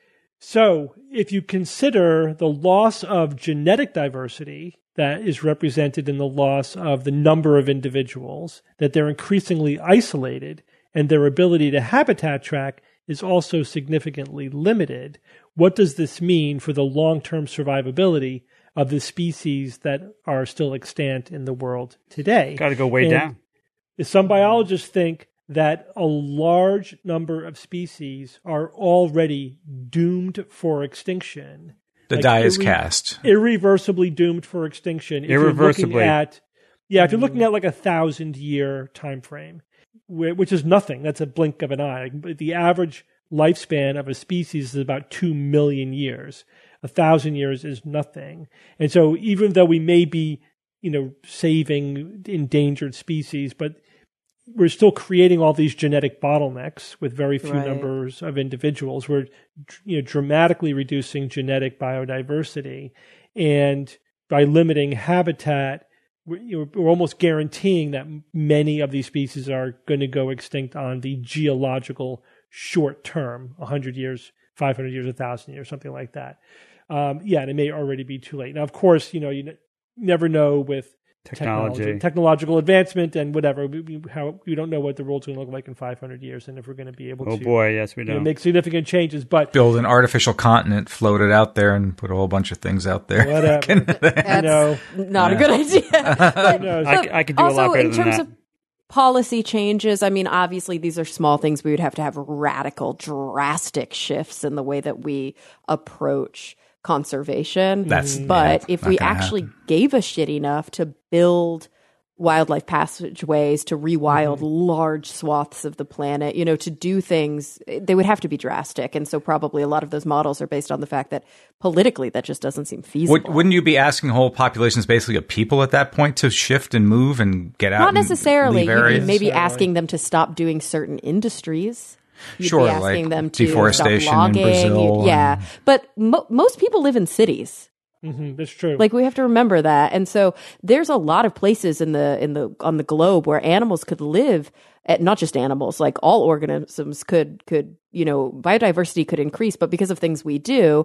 So if you consider the loss of genetic diversity that is represented in the loss of the number of individuals, that they're increasingly isolated and their ability to habitat track is also significantly limited, what does this mean for the long-term survivability of the species that are still extant in the world today? Got to go way And down. Some biologists think that a large number of species are already doomed for extinction. The Like, die is irre- cast. Irreversibly doomed for extinction. If you're looking Irreversibly. at, yeah, if you're looking at like a thousand year time frame, wh- which is nothing. That's a blink of an eye. Like, the average lifespan of a species is about two million years. A thousand years is nothing. And so even though we may be, you know, saving endangered species, but we're still creating all these genetic bottlenecks with very few Right. numbers of individuals. We're, you know, dramatically reducing genetic biodiversity, and by limiting habitat, we're, you know, we're almost guaranteeing that many of these species are going to go extinct on the geological short term, one hundred years, five hundred years, one thousand years, something like that. Um, yeah, and it may already be too late. Now, of course, you know, you n- never know with Technology. technology, technological advancement and whatever. We, we, how, we don't know what the world's going to look like in five hundred years and if we're going to be able Oh to boy, yes we you know, do. make significant changes. But Build an artificial continent, float it out there, and put a whole bunch of things out there. whatever, you That's know, not a good idea. who knows? I, c- I could do also, a lot better in than terms that. of policy changes, I mean, obviously these are small things. We would have to have radical, drastic shifts in the way that we approach conservation. That's- but yeah, if not we gonna actually happen. gave a shit enough to build wildlife passageways, to rewild Mm-hmm. large swaths of the planet, you know, to do things, they would have to be drastic. And so probably a lot of those models are based on the fact that politically that just doesn't seem feasible. Would, wouldn't you be asking whole populations basically of people at that point to shift and move and get out? Not and necessarily. leave You'd be areas? maybe Necessarily. asking them to stop doing certain industries. You'd Sure, be asking like them to deforestation stop in logging. Brazil You'd- yeah, and- but mo- most people live in cities. Mhm, that's true. Like we have to remember that, and so there's a lot of places in the in the on the globe where animals could live. At, not just animals, like all organisms could could you know biodiversity could increase, but because of things we do,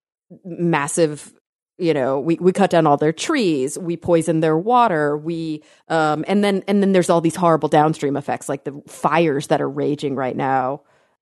massive. You know, we, we cut down all their trees, we poison their water, we um and then and then there's all these horrible downstream effects like the fires that are raging right now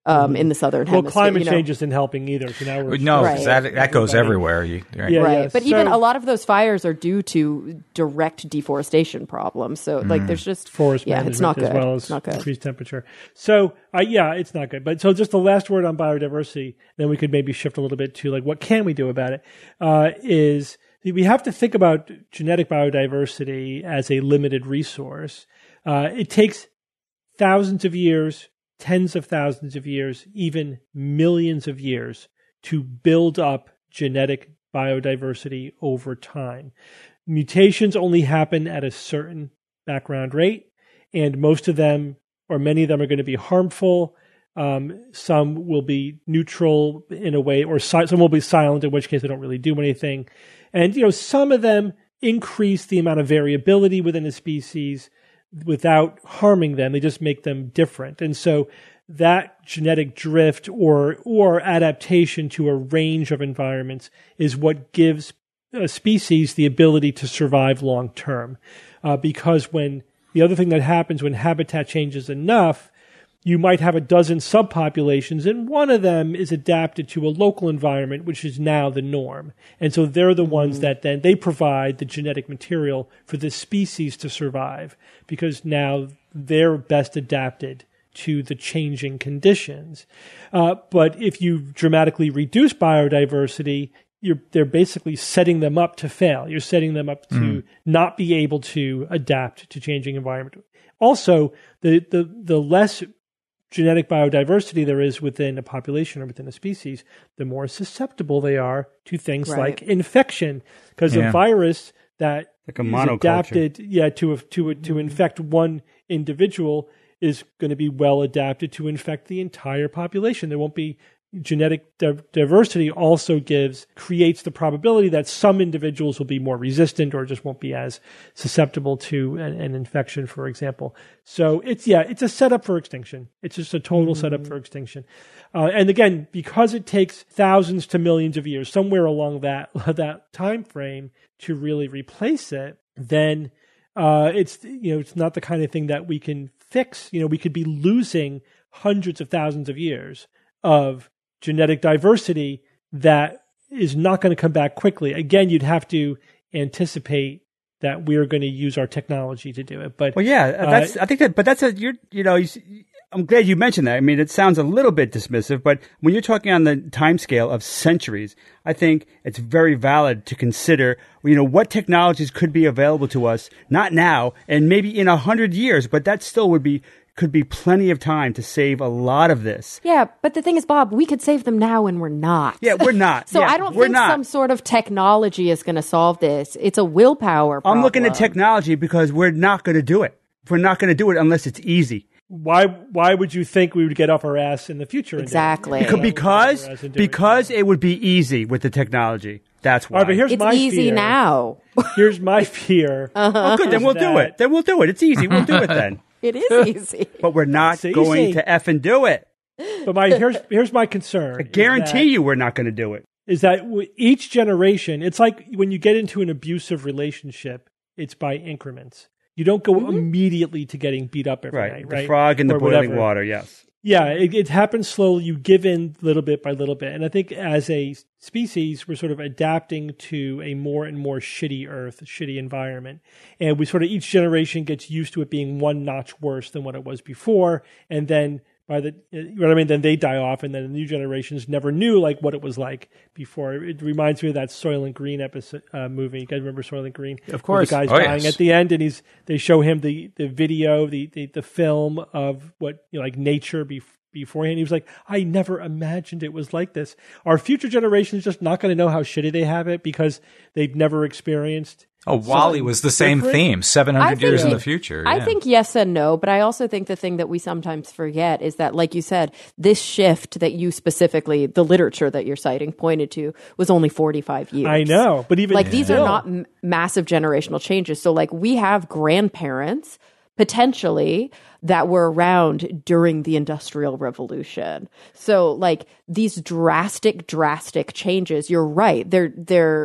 um, mm-hmm. in the southern well, hemisphere. climate you know? change isn't helping either. So now we're No, Right. that that goes everywhere. You, right. Yeah, right. yeah. But So- even a lot of those fires are due to direct deforestation problems. So like there's just forest yeah, management it's not good. as well It's as not good. increased temperature. So, uh, yeah, it's not good. But so just the last word on biodiversity, then we could maybe shift a little bit to like what can we do about it, uh, is we have to think about genetic biodiversity as a limited resource. Uh, it takes thousands of years, tens of thousands of years, even millions of years to build up genetic biodiversity over time. Mutations only happen at a certain background rate, and most of them, or many of them, are going to be harmful. Um, some will be neutral in a way, or si- some will be silent, in which case they don't really do anything. And, you know, some of them increase the amount of variability within a species without harming them. They just make them different. And so that genetic drift or or adaptation to a range of environments is what gives a species the ability to survive long term. Uh, because when the other thing that happens when habitat changes enough, you might have a dozen subpopulations, and one of them is adapted to a local environment, which is now the norm. And so they're the ones that then they provide the genetic material for the species to survive, because now they're best adapted to the changing conditions. Uh, but if you dramatically reduce biodiversity, you're, they're basically setting them up to fail. You're setting them up to mm. not be able to adapt to changing environment. Also, the, the, the less genetic biodiversity there is within a population or within a species, the more susceptible they are to things right. like infection, because yeah. a virus that like a is monoculture. adapted, yeah, to to to infect one individual is going to be well adapted to infect the entire population. There won't be genetic di- diversity. Also gives creates the probability that some individuals will be more resistant or just won't be as susceptible to an, an infection, for example. So it's yeah, it's a setup for extinction. It's just a total mm-hmm. setup for extinction. Uh, and again, because it takes thousands to millions of years, somewhere along that that time frame, to really replace it, then uh, it's you know it's not the kind of thing that we can fix. You know, we could be losing hundreds of thousands of years of genetic diversity that is not going to come back quickly. Again, you'd have to anticipate that we're going to use our technology to do it. But well, yeah, that's. Uh, I think that, but that's a. You're, you know, you, I'm glad you mentioned that. I mean, it sounds a little bit dismissive, but when you're talking on the time scale of centuries, I think it's very valid to consider, you know, what technologies could be available to us, not now, and maybe in a hundred years, but that still would be. Could be plenty of time to save a lot of this. Yeah, but the thing is, Bob, we could save them now and we're not. Yeah, we're not. so yeah, I don't we're think not. some sort of technology is going to solve this. It's a willpower problem. I'm looking at technology because we're not going to do it. We're not going to do it unless it's easy. Why Why would you think we would get off our ass in the future? Exactly. Because because, because it would be easy with the technology. That's why. All right, but here's it's my easy fear. now. Here's my fear. Uh-huh. Oh, good. Then we'll do it. Then we'll do it. It's easy. We'll do it then. It is easy. But we're not going to effing do it. But my here's here's my concern. I guarantee you we're not going to do it. Is that w- each generation, it's like when you get into an abusive relationship, it's by increments. You don't go mm-hmm. immediately to getting beat up every right. night, the right? The frog in the or boiling whatever. water, yes. Yeah, it, it happens slowly. You give in little bit by little bit. And I think as a species, we're sort of adapting to a more and more shitty Earth, shitty environment. And we sort of, each generation gets used to it being one notch worse than what it was before. And then by the, you know what I mean? Then they die off, and then the new generations never knew like what it was like before. It reminds me of that Soylent Green episode uh, movie. You guys remember Soylent Green? Of course. Where the guy's oh, dying yes. at the end, and he's they show him the, the video, the, the, the film of what you know, like nature before. Beforehand, he was like, I never imagined it was like this. Our future generations just not going to know how shitty they have it because they've never experienced. Oh, WALL-E was the same different. theme, seven hundred years think, in the future. I yeah. think yes and no, but I also think the thing that we sometimes forget is that, like you said, this shift that you specifically, the literature that you're citing, pointed to was only forty-five years. I know, but even like these still. are not m- massive generational changes. So like we have grandparents potentially that were around during the Industrial Revolution. So like these drastic, drastic changes, you're right. They're, they're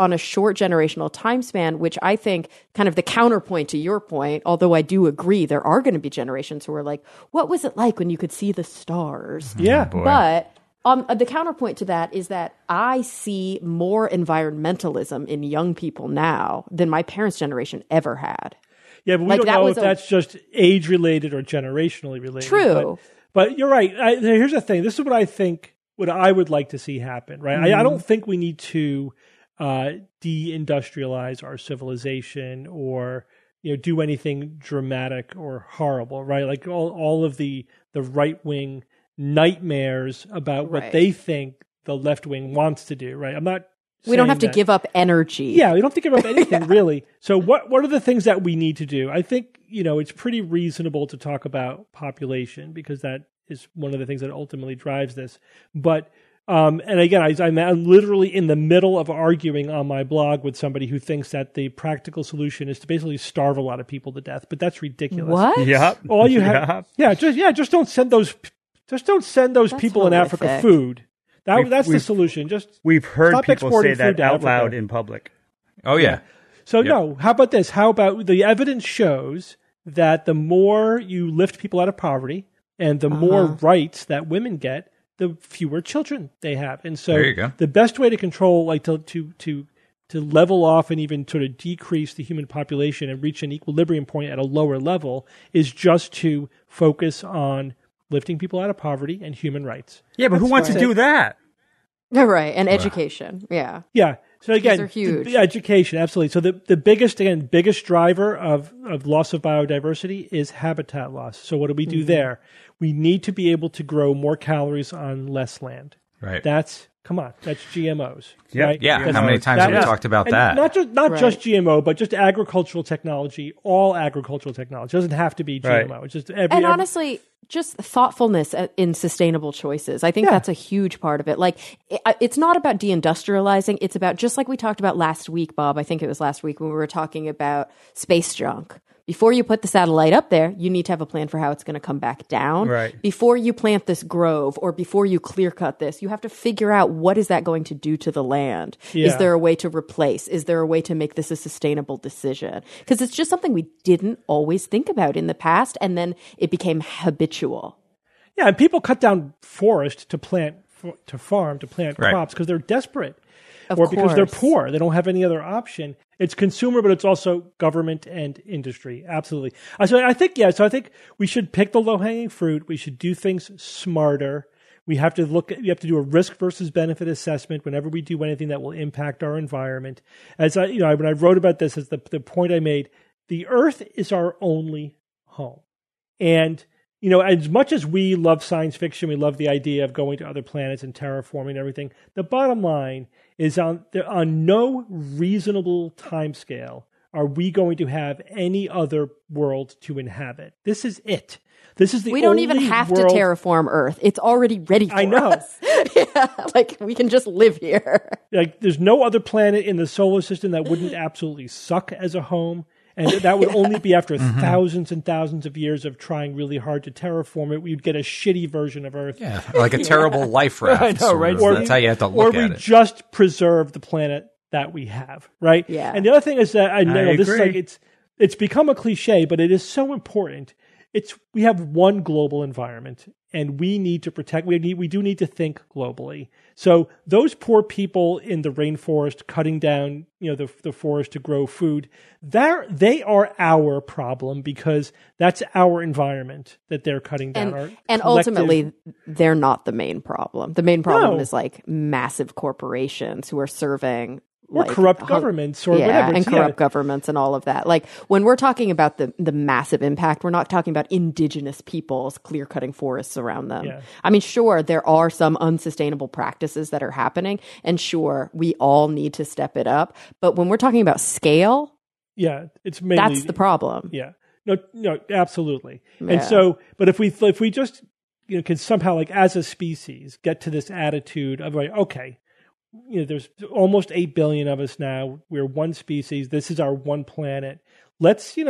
on a short generational time span, which I think kind of the counterpoint to your point, although I do agree there are going to be generations who are like, what was it like when you could see the stars? Yeah. Oh, boy. But um, the counterpoint to that is that I see more environmentalism in young people now than my parents' generation ever had. Yeah, but we Like, don't that know was if a- that's just age related or generationally related. True. But, but you're right. I, here's the thing. This is what I think, what I would like to see happen, right? Mm-hmm. I, I don't think we need to uh, de-industrialize our civilization or, you know, do anything dramatic or horrible, right? Like all, all of the, the right-wing nightmares about what Right. they think the left wing wants to do, right? I'm not We don't saying have to that- give up energy. Yeah, we don't have to give up anything really. So what what are the things that we need to do? I think, you know, it's pretty reasonable to talk about population because that is one of the things that ultimately drives this. But um, and again, I, I'm literally in the middle of arguing on my blog with somebody who thinks that the practical solution is to basically starve a lot of people to death. But that's ridiculous. What? Yep. All you have, Yep. yeah, just yeah, just don't send those, just don't send those That's people in Africa horrific. food. That We've- that's the we've- solution. Just We've heard Stop people exporting say food that to out Africa. loud in public. Oh, yeah. So Yep. no, how about this? How about the evidence shows that the more you lift people out of poverty and the more Uh-huh. rights that women get, the fewer children they have. And so There you go. the best way to control, like to, to, to, to level off and even sort of decrease the human population and reach an equilibrium point at a lower level is just to focus on lifting people out of poverty and human rights. Yeah, but who That's wants right. to do that? Right. And education. Yeah. Yeah. So again, are huge. the- the education, absolutely. So the, the biggest, again, biggest driver of, of loss of biodiversity is habitat loss. So what do we do Mm-hmm. there? We need to be able to grow more calories on less land. Right. That's, come on, that's G M Os. Yep. Right? Yeah, Because how many times that- have we yeah. talked about And that? Not just not Right. just G M O, but just agricultural technology. All agricultural technology. It doesn't have to be G M O. Right. It's just every, And every honestly, just thoughtfulness in sustainable choices. I think Yeah. that's a huge part of it. Like, it, it's not about deindustrializing. It's about, just like we talked about last week, Bob, I think it was last week when we were talking about space junk. Before you put the satellite up there, you need to have a plan for how it's going to come back down. Right. Before you plant this grove or before you clear cut this, you have to figure out what is that going to do to the land? Yeah. Is there a way to replace? Is there a way to make this a sustainable decision? Because it's just something we didn't always think about in the past, and then it became habitual. Yeah, and people cut down forest to plant, to farm, to plant Right. crops because they're desperate. Of or because they're course. poor. They don't have any other option. It's consumer, but it's also government and industry. Absolutely. Uh, So I think, yeah, so I think we should pick the low-hanging fruit. We should do things smarter. We have to look at, we have to do a risk versus benefit assessment whenever we do anything that will impact our environment. As I, you know, when I wrote about this, as the, the point I made, the earth is our only home. And, you know, as much as we love science fiction, we love the idea of going to other planets and terraforming and everything, the bottom line is on, on no reasonable timescale are we going to have any other world to inhabit. This is it. This is the We don't only even have world- to terraform Earth. It's already ready for I know. us. Yeah, like, we can just live here. Like, there's no other planet in the solar system that wouldn't absolutely suck as a home. And that would only be after thousands and thousands of years of trying really hard to terraform it. We'd get a shitty version of Earth. Yeah, like a terrible life raft. I know, sort right? of. Or That's we- how you have to Or look we at it. just preserve the planet that we have, right? Yeah. And the other thing is that I know I this is agree. like it's it's become a cliche, but it is so important. It's we have one global environment, and we need to protect. We need we do need to think globally. So those poor people in the rainforest cutting down, you know, the the forest to grow food, they're they are our problem because that's our environment that they're cutting down. And, our and collective- ultimately, they're not the main problem. The main problem No. is like massive corporations who are serving or like, corrupt hun- governments or yeah, whatever. and It's- yeah. corrupt governments and all of that. Like, when we're talking about the the massive impact, we're not talking about indigenous peoples clear cutting forests around them. Yeah. I mean, sure, there are some unsustainable practices that are happening, and sure, we all need to step it up. But when we're talking about scale, Yeah, it's mainly that's the problem. Yeah, no, no, absolutely. Yeah. And so, but if we if we just you know can somehow like as a species get to this attitude of like, okay, you know, there's almost eight billion of us now. We're one species. This is our one planet. Let's you know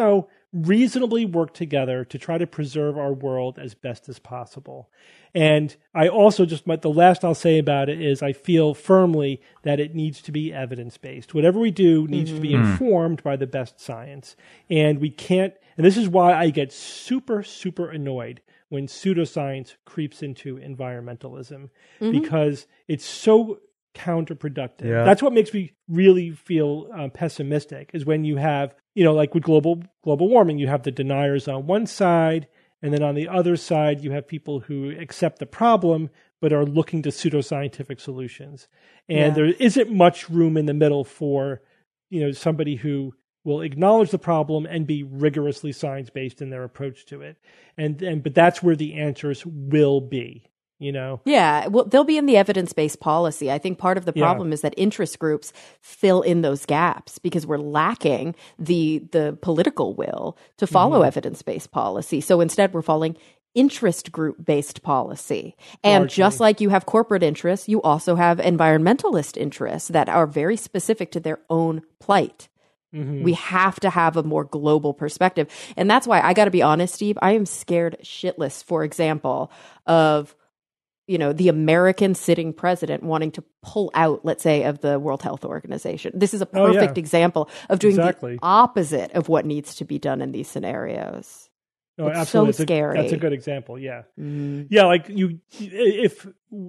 reasonably work together to try to preserve our world as best as possible. And I also just, the last I'll say about it is I feel firmly that it needs to be evidence-based. Whatever we do needs mm-hmm. to be informed by the best science. And we can't, and this is why I get super, super annoyed when pseudoscience creeps into environmentalism, mm-hmm. because it's so counterproductive. Yeah. That's what makes me really feel um, pessimistic, is when you have, you know, like with global global warming, you have the deniers on one side, and then on the other side, you have people who accept the problem but are looking to pseudoscientific solutions. And yeah. there isn't much room in the middle for, you know, somebody who will acknowledge the problem and be rigorously science-based in their approach to it. And, and but that's where the answers will be. You know? Yeah, well, they'll be in the evidence-based policy. I think part of the problem yeah. is that interest groups fill in those gaps because we're lacking the the political will to follow mm-hmm. evidence-based policy. So instead, we're following interest group-based policy. And Largely. Just like you have corporate interests, you also have environmentalist interests that are very specific to their own plight. Mm-hmm. We have to have a more global perspective. And that's why I got to be honest, Steve, I am scared shitless, for example, of you know, the American sitting president wanting to pull out, let's say, of the World Health Organization. This is a perfect oh, yeah. example of doing exactly. the opposite of what needs to be done in these scenarios. No, it's absolutely. so it's a, scary. That's a good example. Yeah. Mm. Yeah. Like you, if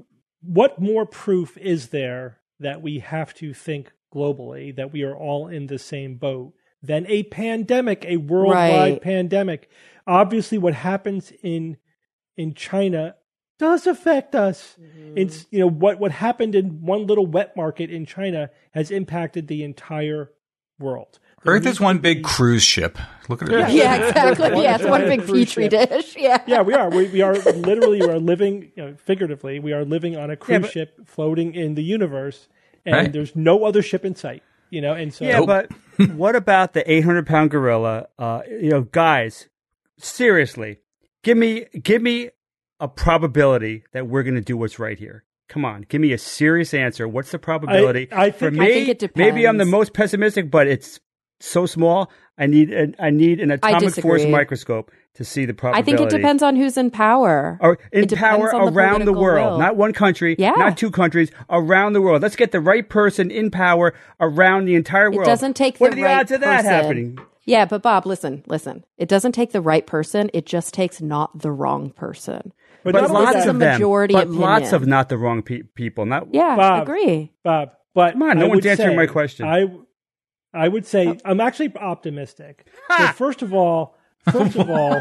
what more proof is there that we have to think globally, that we are all in the same boat than a pandemic, a worldwide right. pandemic? Obviously what happens in, in China does affect us. Mm-hmm. It's, you know, what, what happened in one little wet market in China has impacted the entire world. There Earth is one big be... cruise ship. Look at it. Yeah, yeah exactly. Yeah, it's one big petri dish. Yeah, yeah, we are. We, we are literally, we are living, you know, figuratively, we are living on a cruise yeah, but... ship floating in the universe, and right. there's no other ship in sight. You know, and so yeah, nope. but what about the eight hundred pound gorilla? Uh, you know, guys, seriously, give me, give me. a probability that we're going to do what's right here. Come on, give me a serious answer. What's the probability? I, I think, For me, I think it depends. Maybe I'm the most pessimistic, but it's so small. I need an, I need an atomic force microscope to see the probability. I think it depends on who's in power. Or in power around the, the world, will. Not one country, yeah. not two countries, around the world. Let's get the right person in power around the entire world. It doesn't take what the are the right odds of that person. happening? Yeah, but Bob, listen, listen. It doesn't take the right person. It just takes not the wrong person. But, but lots of them. But opinion. lots of not the wrong pe- people. Not yeah, Bob, agree. Bob, but come on, no I one's answering say, my question. I, I would say oh. I'm actually optimistic. So first of all, first of all,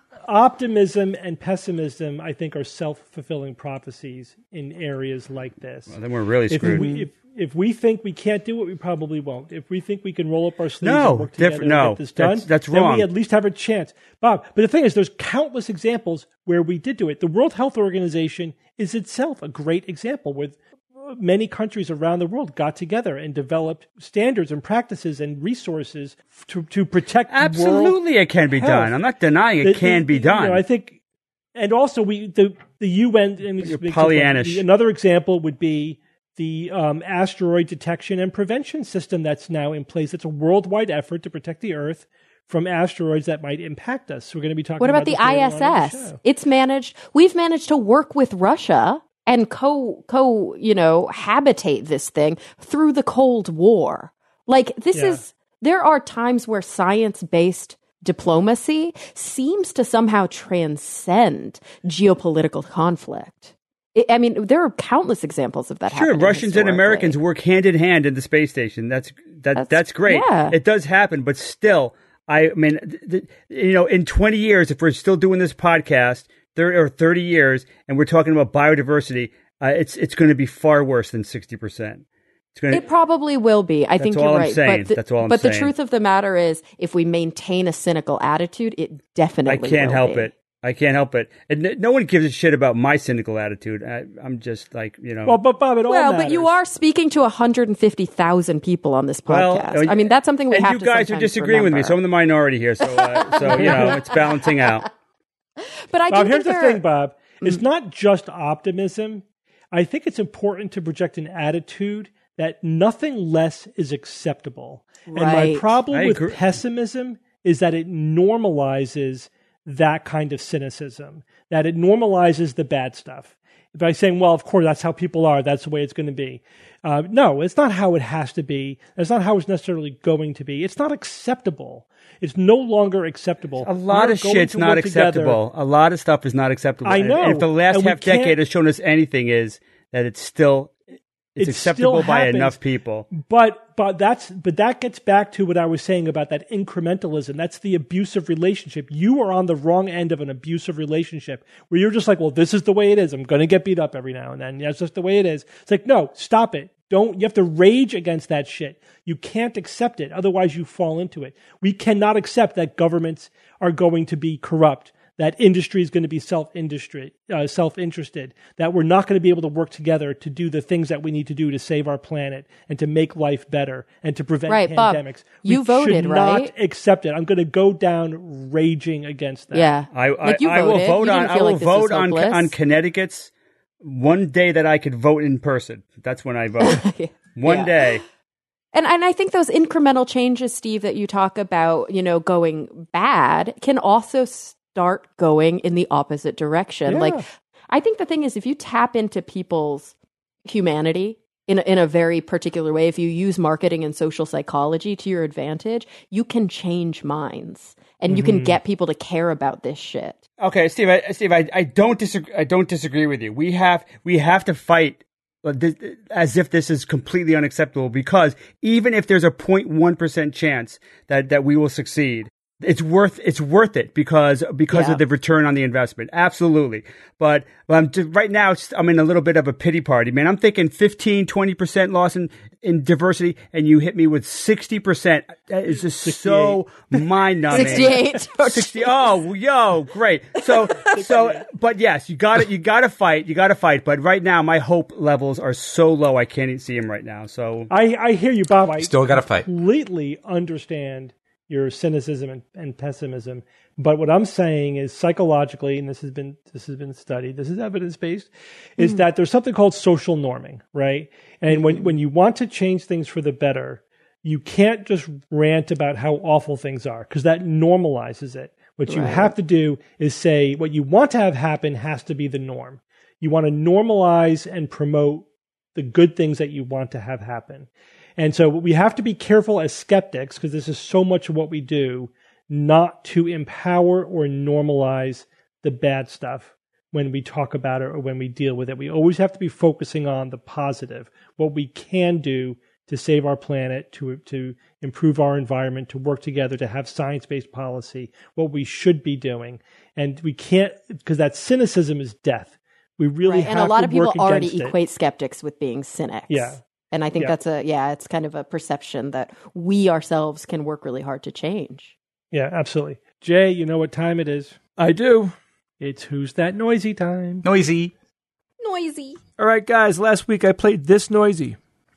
optimism and pessimism, I think, are self-fulfilling prophecies in areas like this. Well, then we're really screwed. If we, if, if we think we can't do it, we probably won't. If we think we can roll up our sleeves no, and work together diff- and no, get this done, that's, that's then wrong. we at least have a chance. Bob, but the thing is, there's countless examples where we did do it. The World Health Organization is itself a great example where many countries around the world got together and developed standards and practices and resources to, to protect Absolutely, world it can be health. done. I'm not denying it the, can the, be done. You know, I think, and also we the the U N. You're Pollyannish. Another example would be the um, asteroid detection and prevention system that's now in place. It's a worldwide effort to protect the Earth from asteroids that might impact us. So we're going to be talking. What about, about the I S S? It's managed. We've managed to work with Russia and co co you know habitate this thing through the Cold War. Like this yeah. is. There are times where science based diplomacy seems to somehow transcend geopolitical conflict. I mean, there are countless examples of that. Sure, Russians and Americans work hand in hand in the space station. That's that. That's, that's great. Yeah. It does happen, but still, I mean, th- th- you know, in twenty years, if we're still doing this podcast, thirty or thirty years, and we're talking about biodiversity, uh, it's it's going to be far worse than sixty percent. It's going. It probably will be. I think you're all I'm right. Saying. But the, that's all I'm but saying. the truth of the matter is, if we maintain a cynical attitude, it definitely. I can't will help be. it. I can't help it. And no one gives a shit about my cynical attitude. I, I'm just like, you know. Well, but Bob, it all Well, matters. but you are speaking to one hundred fifty thousand people on this podcast. Well, I mean, that's something we and have you to guys are disagreeing remember. with me, so I'm the minority here. So, uh, so you know, it's balancing out. But I Bob, do here's think the there thing, Bob. It's mm. not just optimism. I think it's important to project an attitude that nothing less is acceptable. Right. And my problem I with agree. pessimism is that it normalizes that kind of cynicism, that it normalizes the bad stuff. By saying, well, of course, that's how people are. That's the way it's going to be. Uh, no, it's not how it has to be. That's not how it's necessarily going to be. It's not acceptable. It's no longer acceptable. A lot of shit's not acceptable. Together. A lot of stuff is not acceptable. I know. And, and if the last half decade has shown us anything, is that it's still it's it acceptable by enough people. But but that's but that gets back to what I was saying about that incrementalism. That's the abusive relationship. You are on the wrong end of an abusive relationship where you're just like, well, this is the way it is. I'm going to get beat up every now and then. That's just the way it is. It's like, no, stop it. Don't, you have to rage against that shit. You can't accept it. Otherwise you fall into it. We cannot accept that governments are going to be corrupt, that industry is going to be self-industry, uh, self-interested, that we're not going to be able to work together to do the things that we need to do to save our planet and to make life better and to prevent right, pandemics. Bob, you we voted, should right? not accept it. I'm going to go down raging against that. Yeah. I, I, like you I will voted. vote you on, I will like vote on, on Connecticut's one day that I could vote in person. That's when I vote. One yeah. day. And and I think those incremental changes, Steve, that you talk about, you know, going bad can also start going in the opposite direction. Yeah. Like, I think the thing is, if you tap into people's humanity in a, in a very particular way, if you use marketing and social psychology to your advantage, you can change minds and mm-hmm. you can get people to care about this shit. Okay, Steve, I, Steve, I, I don't disagree. I don't disagree with you. We have we have to fight as if this is completely unacceptable, because even if there's a zero point one percent chance that, that we will succeed, it's worth it's worth it because because yeah. of the return on the investment. Absolutely. But um, right now, I'm in a little bit of a pity party, man. I'm thinking fifteen, twenty percent loss in, in diversity, and you hit me with sixty percent. That is just so mind-numbing. sixty-eight. sixty. Oh, yo, great. So, so, but yes, you got to you got to fight. You got to fight. But right now, my hope levels are so low, I can't even see them right now. So I, I hear you, Bob. I still got to fight. Completely understand your cynicism and, and pessimism. But what I'm saying is psychologically, and this has been this has been studied, this is evidence-based, is mm. that there's something called social norming, right? And when, when you want to change things for the better, you can't just rant about how awful things are, because that normalizes it. What you right. have to do is say what you want to have happen has to be the norm. You want to normalize and promote the good things that you want to have happen. And so we have to be careful as skeptics, because this is so much of what we do, not to empower or normalize the bad stuff when we talk about it or when we deal with it. We always have to be focusing on the positive, what we can do to save our planet, to to improve our environment, to work together, to have science-based policy, what we should be doing. And we can't, because that cynicism is death. We really right. have and a lot to of people work already it. equate skeptics with being cynics. Yeah. And I think yeah. that's a, yeah, it's kind of a perception that we ourselves can work really hard to change. Yeah, absolutely. Jay, you know what time it is? I do. It's Who's That Noisy time. Noisy. Noisy. All right, guys, last week I played This Noisy.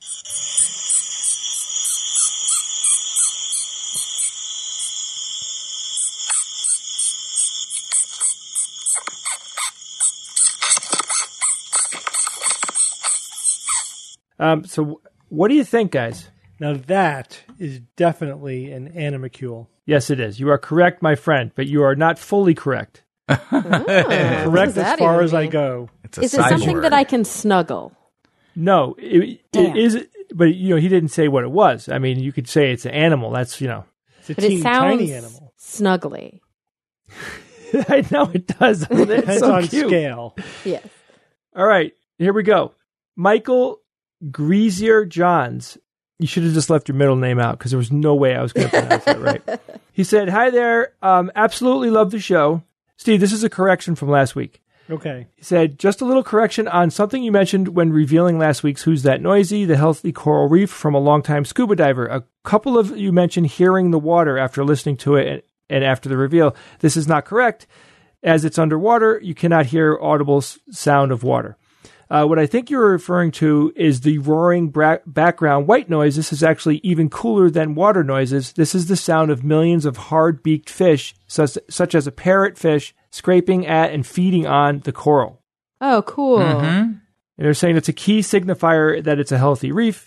Um, so what do you think, guys? Now that is definitely an animalcule. Yes, it is. You are correct, my friend, but you are not fully correct. Oh, correct as far as I go. It's a is it something word. that I can snuggle? No, it, it is, but you know, he didn't say what it was. I mean, you could say it's an animal. That's, you know. It's a but teeny it sounds tiny animal. Snuggly. I know it does. It's Depends so on cute. scale. Yes. All right, here we go. Michael Greasier Johns. You should have just left your middle name out because there was no way I was going to pronounce that right. He said, hi there. Um, absolutely love the show. Steve, this is a correction from last week. Okay. He said, just a little correction on something you mentioned when revealing last week's Who's That Noisy, the healthy coral reef from a longtime scuba diver. A couple of you mentioned hearing the water after listening to it and, and after the reveal. This is not correct. As it's underwater, you cannot hear audible s- sound of water. Uh, what I think you're referring to is the roaring bra- background white noise. This is actually even cooler than water noises. This is the sound of millions of hard-beaked fish, such, such as a parrotfish, scraping at and feeding on the coral. Oh, cool. Mm-hmm. And they're saying it's a key signifier that it's a healthy reef.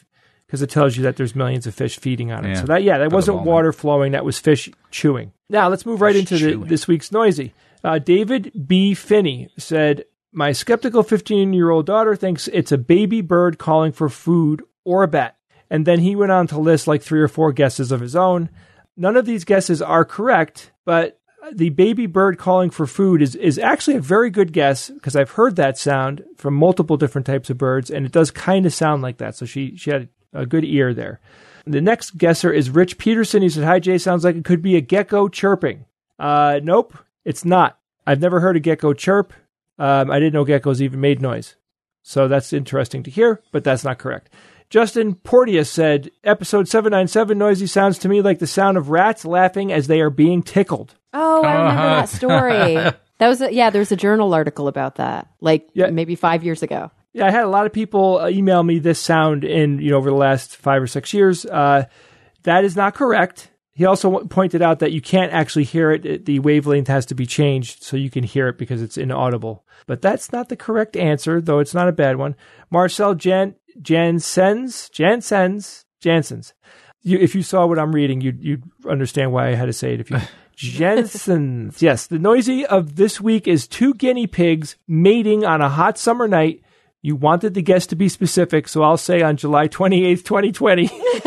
because it tells you that there's millions of fish feeding on it. Yeah. So that, yeah, that For the wasn't moment. water flowing. That was fish chewing. Now let's move right Fish into the, chewing. this week's Noisy. Uh, David B. Finney said, my skeptical fifteen-year-old daughter thinks it's a baby bird calling for food or a bat. And then he went on to list like three or four guesses of his own. None of these guesses are correct, but the baby bird calling for food is, is actually a very good guess because I've heard that sound from multiple different types of birds, and it does kind of sound like that. So she, she had a good ear there. The next guesser is Rich Peterson. He said, hi, Jay, sounds like it could be a gecko chirping. Uh, nope, it's not. I've never heard a gecko chirp. Um, I didn't know geckos even made noise. So that's interesting to hear, but that's not correct. Justin Porteous said, episode seven ninety-seven Noisy sounds to me like the sound of rats laughing as they are being tickled. Oh, I remember Uh-huh. that story. That was a, yeah. There's a journal article about that, like Yeah. maybe five years ago. Yeah, I had a lot of people uh, email me this sound in, you know, over the last five or six years. Uh, that is not correct. He also w- pointed out that you can't actually hear it. it. The wavelength has to be changed so you can hear it because it's inaudible. But that's not the correct answer, though it's not a bad one. Marcel Jan Jansens, Jansens, Jansens. You, if you saw what I'm reading, you'd, you'd understand why I had to say it. If you Jansens, yes. The Noisy of this week is two guinea pigs mating on a hot summer night. You wanted the guest to be specific, so I'll say on July twenty-eighth, twenty twenty. Oh,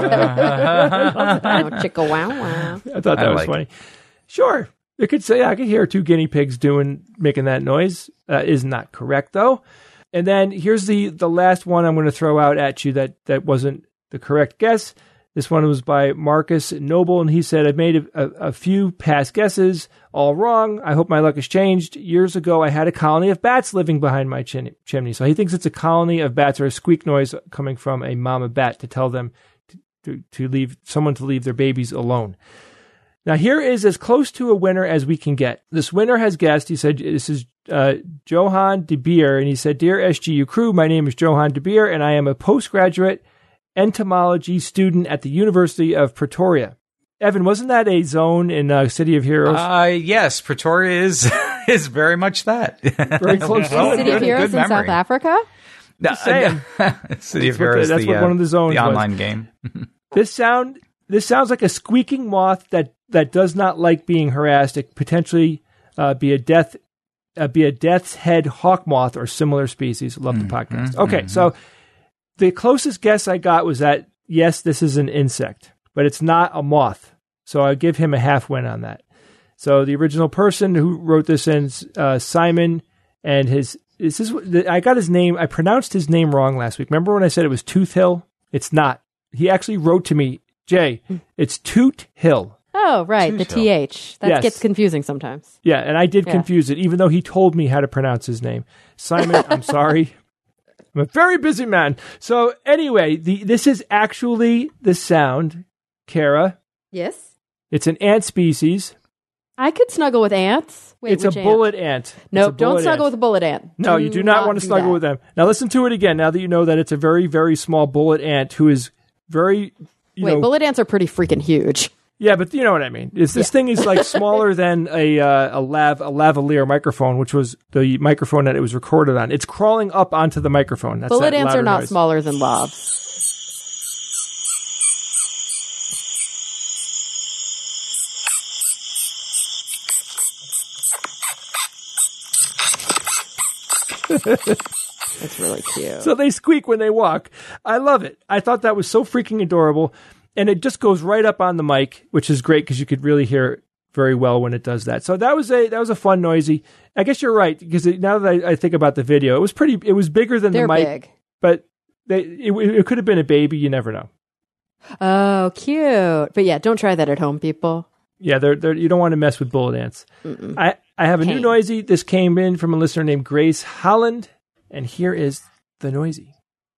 chicka wow wow. I thought that I was like funny. Sure. You could say, I could hear two guinea pigs doing, making that noise. Uh, is not correct, though. And then here's the, the last one I'm going to throw out at you that, that wasn't the correct guess. This one was by Marcus Noble, and he said, I've made a, a, a few past guesses, all wrong. I hope my luck has changed. Years ago, I had a colony of bats living behind my chin- chimney. So he thinks it's a colony of bats or a squeak noise coming from a mama bat to tell them to, to, to leave someone to leave their babies alone. Now, here is as close to a winner as we can get. This winner has guessed, he said, this is uh, Johan de Beer, and he said, Dear S G U crew, my name is Johan de Beer, and I am a postgraduate entomology student at the University of Pretoria. Evan, wasn't that a zone in uh, City of Heroes? Uh, yes, Pretoria is is very much that. Very close to Well, it. City of good- Heroes good in South memory. Africa? No, saying. City That's what of the- Heroes, that's the, what uh, one of the zones the was. online game. This sound, this sounds like a squeaking moth that, that does not like being harassed. It could potentially uh, be a death, uh, be a death's head hawk moth or similar species. Love the podcast. Okay, so the closest guess I got was that yes, this is an insect, but it's not a moth. So I give him a half win on that. So the original person who wrote this in, uh, Simon, and his this is I got his name. I pronounced his name wrong last week. Remember when I said it was Tooth Hill? It's not. He actually wrote to me, Jay, it's Toot Hill. Oh, right. The Tuesday. T H. That Yes. gets confusing sometimes. Yeah, and I did Yeah. confuse it, even though he told me how to pronounce his name. Simon, I'm sorry. I'm a very busy man. So anyway, the this is actually the sound, Kara. Yes. It's an ant species. I could snuggle with ants. Wait, it's a which ant? bullet ant. It's No, a don't bullet snuggle ant. with a bullet ant. No, you do not, want to do snuggle that. with them. Now listen to it again. Now that you know that it's a very, very small bullet ant who is very, you Wait, know, bullet ants are pretty freaking huge. yeah, but you know what I mean. It's, this thing is like smaller than a uh, a lav a lavalier microphone, which was the microphone that it was recorded on. It's crawling up onto the microphone. That's Bullet that ants louder are not noise. smaller than lavs. That's really cute. So they squeak when they walk. I love it. I thought that was so freaking adorable. And it just goes right up on the mic, which is great because you could really hear it very well when it does that. So that was a that was a fun Noisy. I guess you're right because it, now that I, I think about the video, it was pretty. It was bigger than They're the mic, big. but they, it, it could have been a baby. You never know. Oh, cute. But yeah, don't try that at home, people. Yeah, they're, they're, you don't want to mess with bullet ants. I, I have a new Pain. Noisy. This came in from a listener named Grace Holland, and here is the Noisy.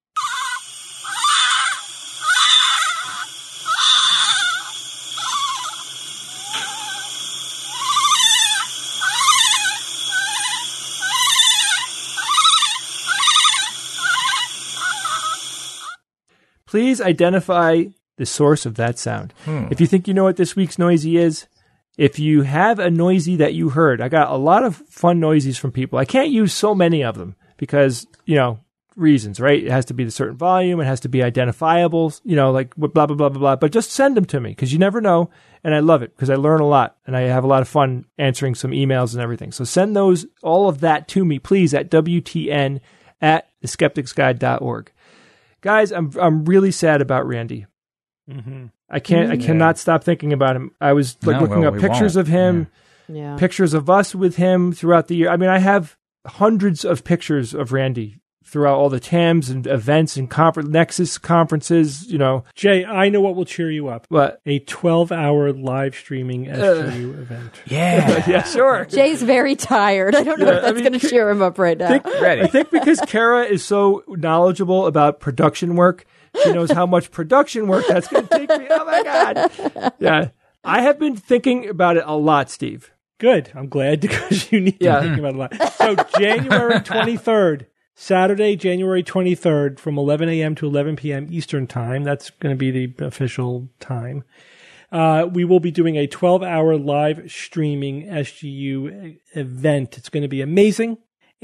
Please identify the source of that sound. If you think you know what this week's Noisy is, if you have a Noisy that you heard, I got a lot of fun Noisies from people. I can't use so many of them because, you know, reasons, right? It has to be the certain volume. It has to be identifiable, you know, like blah, blah, blah, blah, blah. But just send them to me because you never know. And I love it because I learn a lot and I have a lot of fun answering some emails and everything. So send those, all of that to me, please, at W T N at the skeptics guide dot org. Guys, I'm I'm really sad about Randy. Mm-hmm. I can't, mm-hmm. I cannot stop thinking about him. I was like no, looking well, up pictures won't. of him, Yeah. pictures of us with him throughout the year. I mean, I have hundreds of pictures of Randy throughout all the T A Ms and events and conference, Nexus conferences, you know. Jay, I know what will cheer you up. What? A twelve-hour live streaming S G U uh, event. Yeah. Yeah, sure. Jay's very tired. I don't know Yeah, if that's I mean, going to cheer him up right now. Think, Ready. I think because Kara is so knowledgeable about production work, she knows how much production work that's going to take me. Oh, my God. Yeah. I have been thinking about it a lot, Steve. Good. I'm glad because you need Yeah. to think about it a lot. So January twenty-third, Saturday, January twenty-third, from eleven a.m. to eleven p.m. Eastern Time. That's going to be the official time. Uh, we will be doing a twelve-hour live streaming S G U event. It's going to be amazing.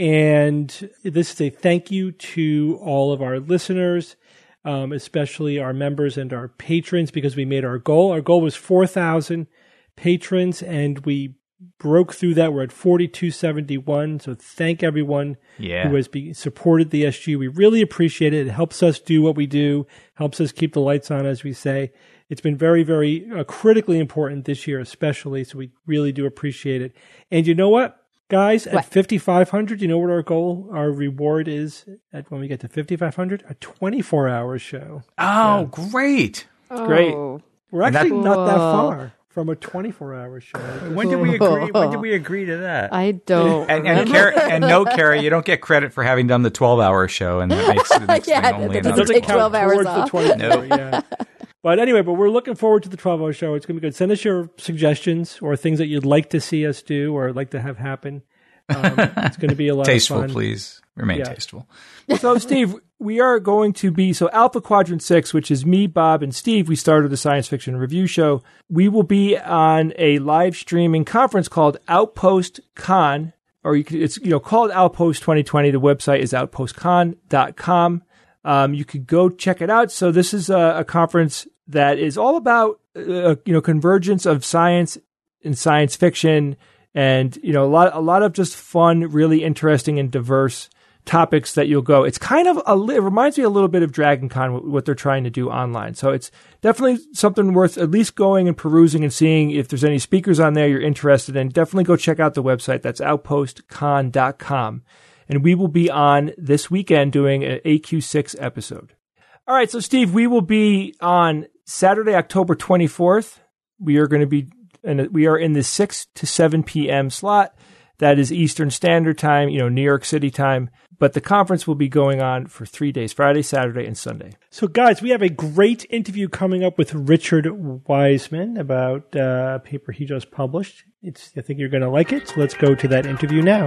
And this is a thank you to all of our listeners, um, especially our members and our patrons, because we made our goal. Our goal was four thousand patrons, and we broke through that. We're at forty-two seventy-one. So thank everyone Yeah. who has be, supported the S G U. We really appreciate it. It helps us do what we do, helps us keep the lights on, as we say. It's been very, very uh, critically important this year, especially. So we really do appreciate it. And you know what, guys? At What? fifty-five hundred, you know what our goal, our reward is at when we get to fifty-five hundred? A twenty-four hour show. Oh, great. great. Oh. We're And that- actually not that Cool. far from a twenty-four hour show. When did we agree? When did we agree to that? I don't. And, and, Kara, and no, Kara, you don't get credit for having done the twelve-hour show, and that makes the next Yeah, thing that only doesn't another take twelve. twelve hours towards off. the twenty-four, yeah. But anyway, but we're looking forward to the twelve hour show. It's going to be good. Send us your suggestions or things that you'd like to see us do or like to have happen. Um, it's going to be a lot Tasteful, of fun. please. Remain Yeah. tasteful. So, Steve, we are going to be, so Alpha Quadrant six, which is me, Bob, and Steve, we started the science fiction review show. We will be on a live streaming conference called Outpost Con, or you could, it's, you know, called Outpost twenty twenty. The website is outpost con dot com. Um, you could go check it out. So this is a, a conference that is all about, uh, you know, convergence of science and science fiction, and, you know, a lot, a lot of just fun, really interesting and diverse topics that you'll go. It's kind of a, li- it reminds me a little bit of Dragon Con, what they're trying to do online. So it's definitely something worth at least going and perusing and seeing if there's any speakers on there you're interested in. Definitely go check out the website. That's outpost con dot com. And we will be on this weekend doing an A Q six episode. All right. So Steve, we will be on Saturday, October twenty-fourth. We are going to be, and we are in the six to seven p.m. slot. That is Eastern Standard Time, you know, New York City time. But the conference will be going on for three days, Friday, Saturday, and Sunday. So, guys, we have a great interview coming up with Richard Wiseman about uh, a paper he just published. It's, I think you're going to like it. So let's go to that interview now.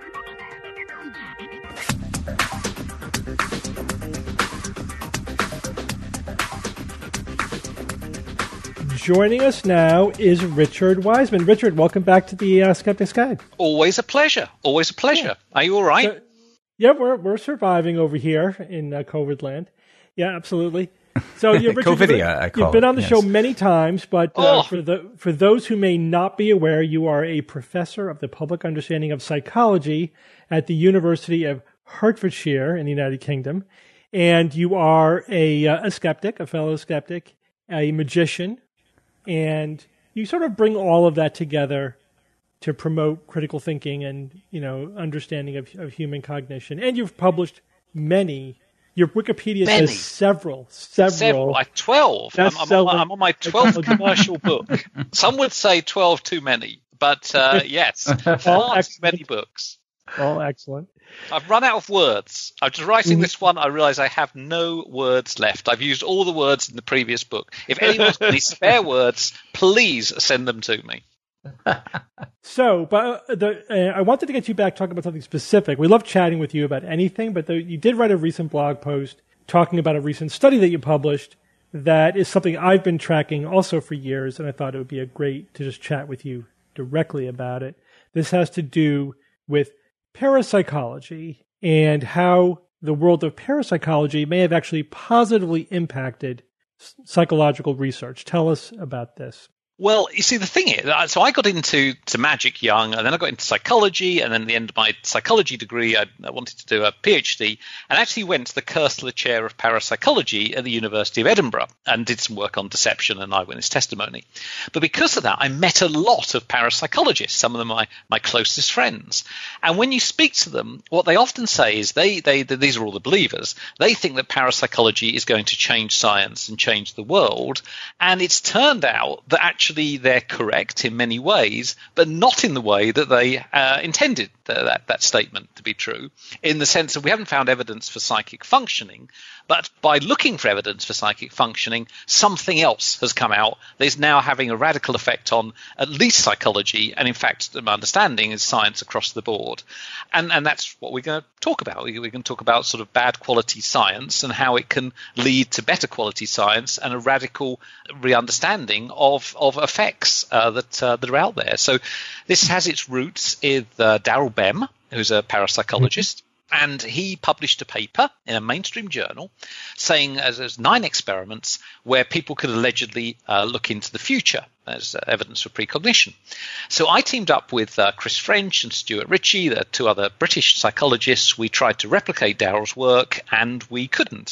Joining us now is Richard Wiseman. Richard, welcome back to the uh, Skeptic's Guide. Always a pleasure. Always a pleasure. Are you all right? So, yeah, we're we're surviving over here in uh, COVID land. Yeah, absolutely. So, yeah, Richard, COVIDia, you've, I call you've been it, on the yes. show many times, but uh, Oh. for the for those who may not be aware, you are a professor of the public understanding of psychology at the University of Hertfordshire in the United Kingdom, and you are a uh, a skeptic, a fellow skeptic, a magician, and you sort of bring all of that together to promote critical thinking and, you know, understanding of, of human cognition. And you've published many. Your Wikipedia Many. says several, several. Several, like twelve. I'm, I'm, on Bestseller. my, I'm on my twelfth commercial book. Some would say twelve too many, but uh, yes, far too excellent. many books. All excellent. I've run out of words. I was writing this one. I realised I have no words left. I've used all the words in the previous book. If anyone's got any spare words, please send them to me. So, but uh, the, uh, I wanted to get you back talking about something specific. We love chatting with you about anything, but the, you did write a recent blog post talking about a recent study that you published that is something I've been tracking also for years, and I thought it would be a great to just chat with you directly about it. This has to do with parapsychology and how the world of parapsychology may have actually positively impacted psychological research. Tell us about this. Well, you see, the thing is, so I got into to magic young, and then I got into psychology, and then at the end of my psychology degree, I, I wanted to do a PhD, and actually went to the Koestler Chair of Parapsychology at the University of Edinburgh, and did some work on deception and eyewitness testimony. But because of that, I met a lot of parapsychologists, some of them my, my closest friends. And when you speak to them, what they often say is, they, they, they these are all the believers, they think that parapsychology is going to change science and change the world, and it's turned out that actually Actually, they're correct in many ways, but not in the way that they uh, intended the, that, that statement to be true, in the sense that we haven't found evidence for psychic functioning, but by looking for evidence for psychic functioning, something else has come out that is now having a radical effect on at least psychology, and in fact, my understanding is science across the board. And, and that's what we're going to talk about. We're going to talk about sort of bad quality science and how it can lead to better quality science and a radical re-understanding of, of effects uh, that uh, that are out there. So this has its roots in uh, Daryl Bem, who's a parapsychologist, mm-hmm. and he published a paper in a mainstream journal saying as there's nine experiments where people could allegedly uh, look into the future as uh, evidence for precognition. So I teamed up with uh, Chris French and Stuart Ritchie, the two other British psychologists. We tried to replicate Daryl's work, and we couldn't.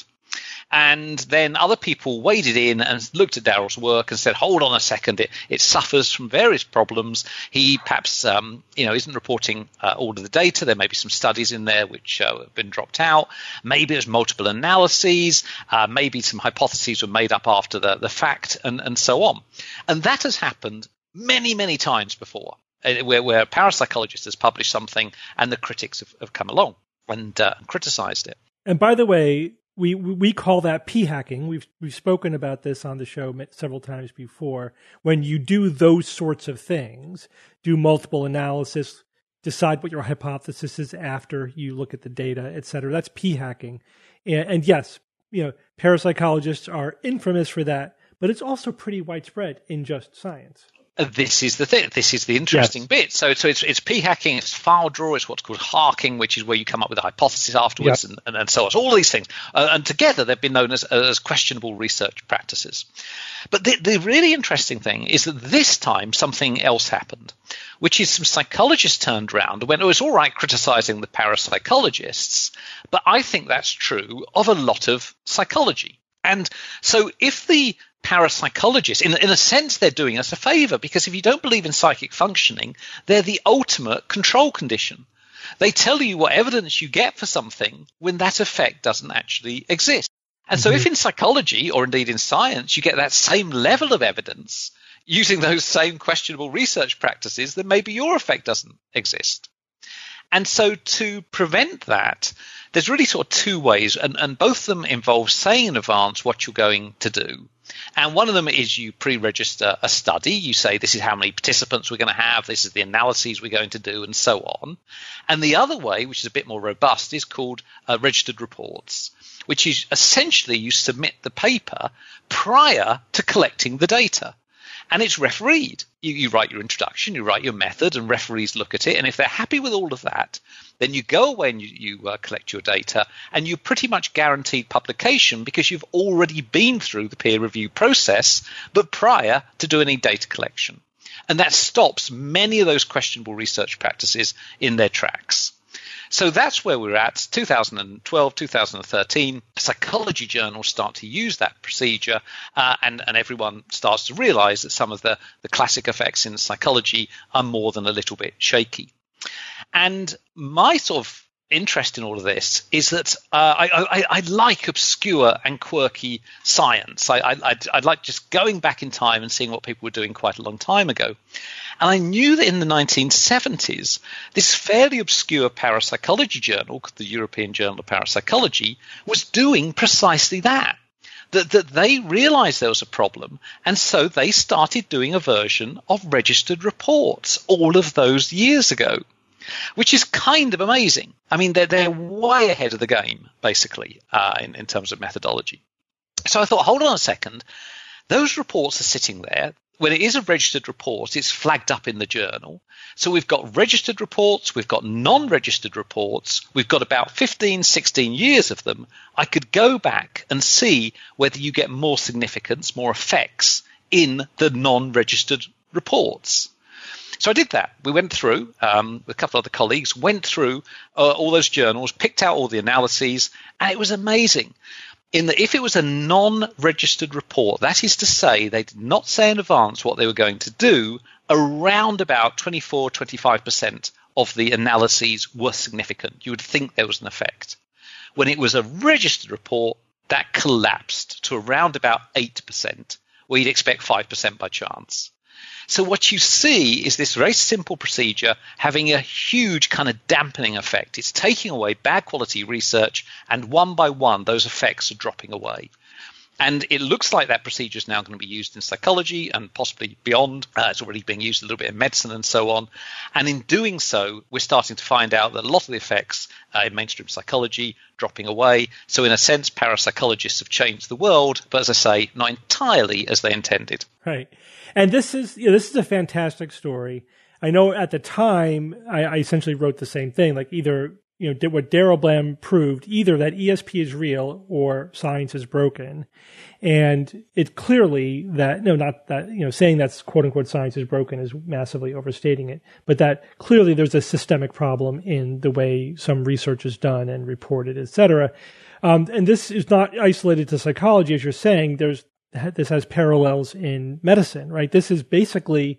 And then other people waded in and looked at Daryl's work and said, hold on a second, it, it suffers from various problems. He perhaps um, you know, isn't reporting uh, all of the data. There may be some studies in there which uh, have been dropped out. Maybe there's multiple analyses. Uh, maybe some hypotheses were made up after the, the fact, and, and so on. And that has happened many, many times before, where, where a parapsychologist has published something and the critics have, have come along and uh, criticized it. And by the way, We we call that p-hacking. We've we've spoken about this on the show several times before. When you do those sorts of things, do multiple analysis, decide what your hypothesis is after you look at the data, et cetera. That's p-hacking. And, and yes, you know, parapsychologists are infamous for that, but it's also pretty widespread in just science. This is the thing. This is the interesting yes. bit. So, so it's it's p-hacking, it's file draw, it's what's called harking, which is where you come up with a hypothesis afterwards, yep. and, and, and so on. So all these things, uh, and together they've been known as as questionable research practices. But the the really interesting thing is that this time something else happened, which is some psychologists turned around and went, "Oh, it's all right criticizing the parapsychologists, but I think that's true of a lot of psychology." And so if the parapsychologists, in, in a sense, they're doing us a favor, because if you don't believe in psychic functioning, they're the ultimate control condition. They tell you what evidence you get for something when that effect doesn't actually exist. And mm-hmm. so if in psychology, or indeed in science, you get that same level of evidence using those same questionable research practices, then maybe your effect doesn't exist. And so to prevent that, there's really sort of two ways, and, and both of them involve saying in advance what you're going to do. And one of them is you pre-register a study. You say, this is how many participants we're going to have, this is the analyses we're going to do, and so on. And the other way, which is a bit more robust, is called uh, registered reports, which is essentially you submit the paper prior to collecting the data. And it's refereed. You, you write your introduction, you write your method, and referees look at it. And if they're happy with all of that, then you go away and you, you uh, collect your data, and you're pretty much guaranteed publication because you've already been through the peer review process, but prior to doing any data collection. And that stops many of those questionable research practices in their tracks. So that's where we're at. two thousand twelve, two thousand thirteen, psychology journals start to use that procedure, uh, and, and everyone starts to realize that some of the, the classic effects in psychology are more than a little bit shaky. And my sort of interest in all of this is that uh, I, I, I like obscure and quirky science. I, I, I'd, I'd like just going back in time and seeing what people were doing quite a long time ago. And I knew that in the nineteen seventies, this fairly obscure parapsychology journal, the European Journal of Parapsychology, was doing precisely that. That, that they realized there was a problem, and so they started doing a version of registered reports all of those years ago, which is kind of amazing. I mean, they're, they're way ahead of the game, basically, uh, in, in terms of methodology. So I thought, hold on a second. Those reports are sitting there. when it is a registered report, it's flagged up in the journal. So we've got registered reports, we've got non-registered reports, we've got about fifteen, sixteen years of them. I could go back and see whether you get more significance, more effects in the non-registered reports. So I did that. We went through, um, with a couple of other colleagues, went through uh, all those journals, picked out all the analyses, and it was amazing. In that if it was a non-registered report, that is to say they did not say in advance what they were going to do, around about twenty-four, twenty-five percent of the analyses were significant. You would think there was an effect. When it was a registered report, that collapsed to around about eight percent, where you'd expect five percent by chance. So what you see is this very simple procedure having a huge kind of dampening effect. It's taking away bad quality research, and one by one, those effects are dropping away. And it looks like that procedure is now going to be used in psychology and possibly beyond. Uh, it's already being used a little bit in medicine and so on. And in doing so, we're starting to find out that a lot of the effects uh, in mainstream psychology dropping away. So in a sense, parapsychologists have changed the world, but as I say, not entirely as they intended. Right. And this is you know, this is a fantastic story. I know at the time I, I essentially wrote the same thing, like either you know what Daryl Blam proved, either that E S P is real or science is broken, and it's clearly that no, not that you know saying that's quote unquote science is broken is massively overstating it, but that clearly there's a systemic problem in the way some research is done and reported, et cetera. Um, and this is not isolated to psychology, as you're saying. There's This has parallels in medicine, right? This is basically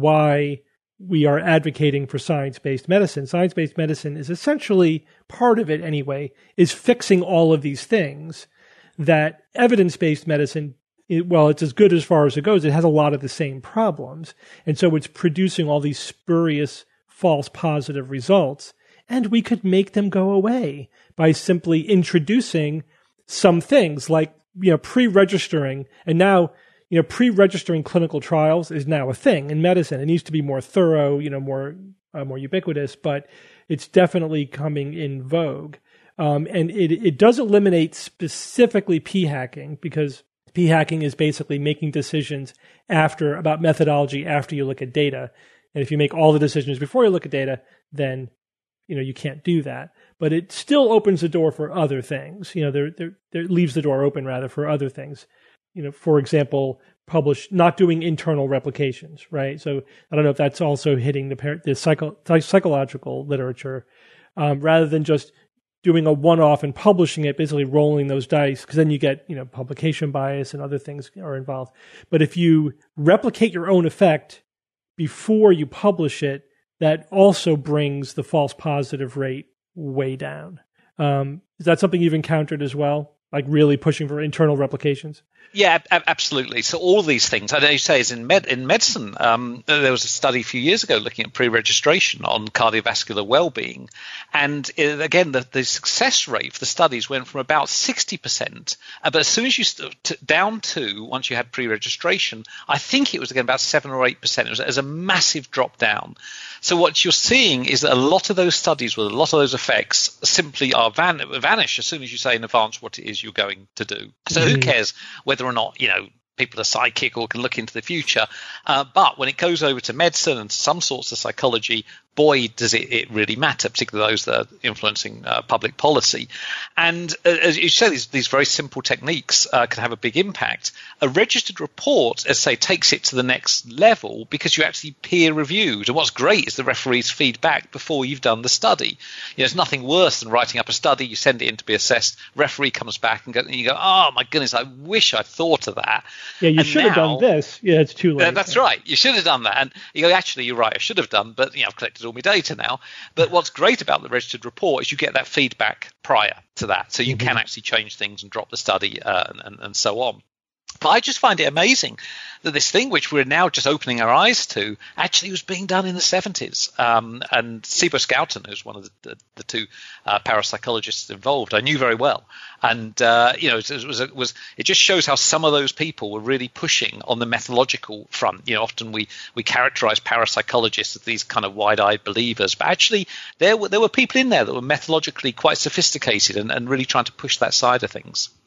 why we are advocating for science-based medicine. Science-based medicine is essentially, part of it anyway, is fixing all of these things that evidence-based medicine, it, well, it's as good as far as it goes. It has a lot of the same problems. And so it's producing all these spurious, false positive results. And we could make them go away by simply introducing some things like you know, pre-registering, and now, you know, pre-registering clinical trials is now a thing in medicine. It needs to be more thorough, you know, more uh, more ubiquitous, but it's definitely coming in vogue. Um, and it it does eliminate specifically p-hacking, because p-hacking is basically making decisions after about methodology after you look at data. And if you make all the decisions before you look at data, then you know you can't do that. But it still opens the door for other things. You know, there, there, there leaves the door open rather for other things. You know, for example, publish not doing internal replications, right? So I don't know if that's also hitting the the psycho, psychological literature, um, rather than just doing a one-off and publishing it, basically rolling those dice, because then you get you know publication bias and other things are involved. But if you replicate your own effect before you publish it, that also brings the false positive rate way down. Um, is that something you've encountered as well? Like really pushing for internal replications? Yeah, ab- absolutely. So all these things, I know you say, is in med in medicine. Um, there was a study a few years ago looking at pre-registration on cardiovascular well-being, and it, again, the, the success rate for the studies went from about sixty percent, uh, but as soon as you st- t- down to once you had pre-registration, I think it was again about seven or eight percent. It was, it was a massive drop down. So what you're seeing is that a lot of those studies with a lot of those effects simply are van- vanish as soon as you say in advance what it is you're going to do. So who cares whether or not, you know, people are psychic or can look into the future. Uh, but when it goes over to medicine and some sorts of psychology, boy, does it, it really matter, particularly those that are influencing uh, public policy. And uh, as you say, these, these very simple techniques uh, can have a big impact. A registered report, as I say, takes it to the next level because you actually peer reviewed. And what's great is the referees feedback before you've done the study. You know, there's nothing worse than writing up a study, you send it in to be assessed, referee comes back and, go, and you go, oh my goodness, I wish I'd thought of that. Yeah, you and should now, have done this. Yeah, it's too late. Uh, that's right. You should have done that. And you go, actually, you're right, I should have done, but you know, I've collected all my data now. But what's great about the registered report is you get that feedback prior to that. So you mm-hmm. can actually change things and drop the study uh, and, and, and so on. But I just find it amazing that this thing, which we're now just opening our eyes to, actually was being done in the seventies. Um, and Sibo Schouten, who's one of the, the, the two uh, parapsychologists involved, I knew very well. And, uh, you know, it, it, was, it, was, it just shows how some of those people were really pushing on the methodological front. You know, often we, we characterize parapsychologists as these kind of wide-eyed believers. But actually, there were, there were people in there that were methodologically quite sophisticated and, and really trying to push that side of things.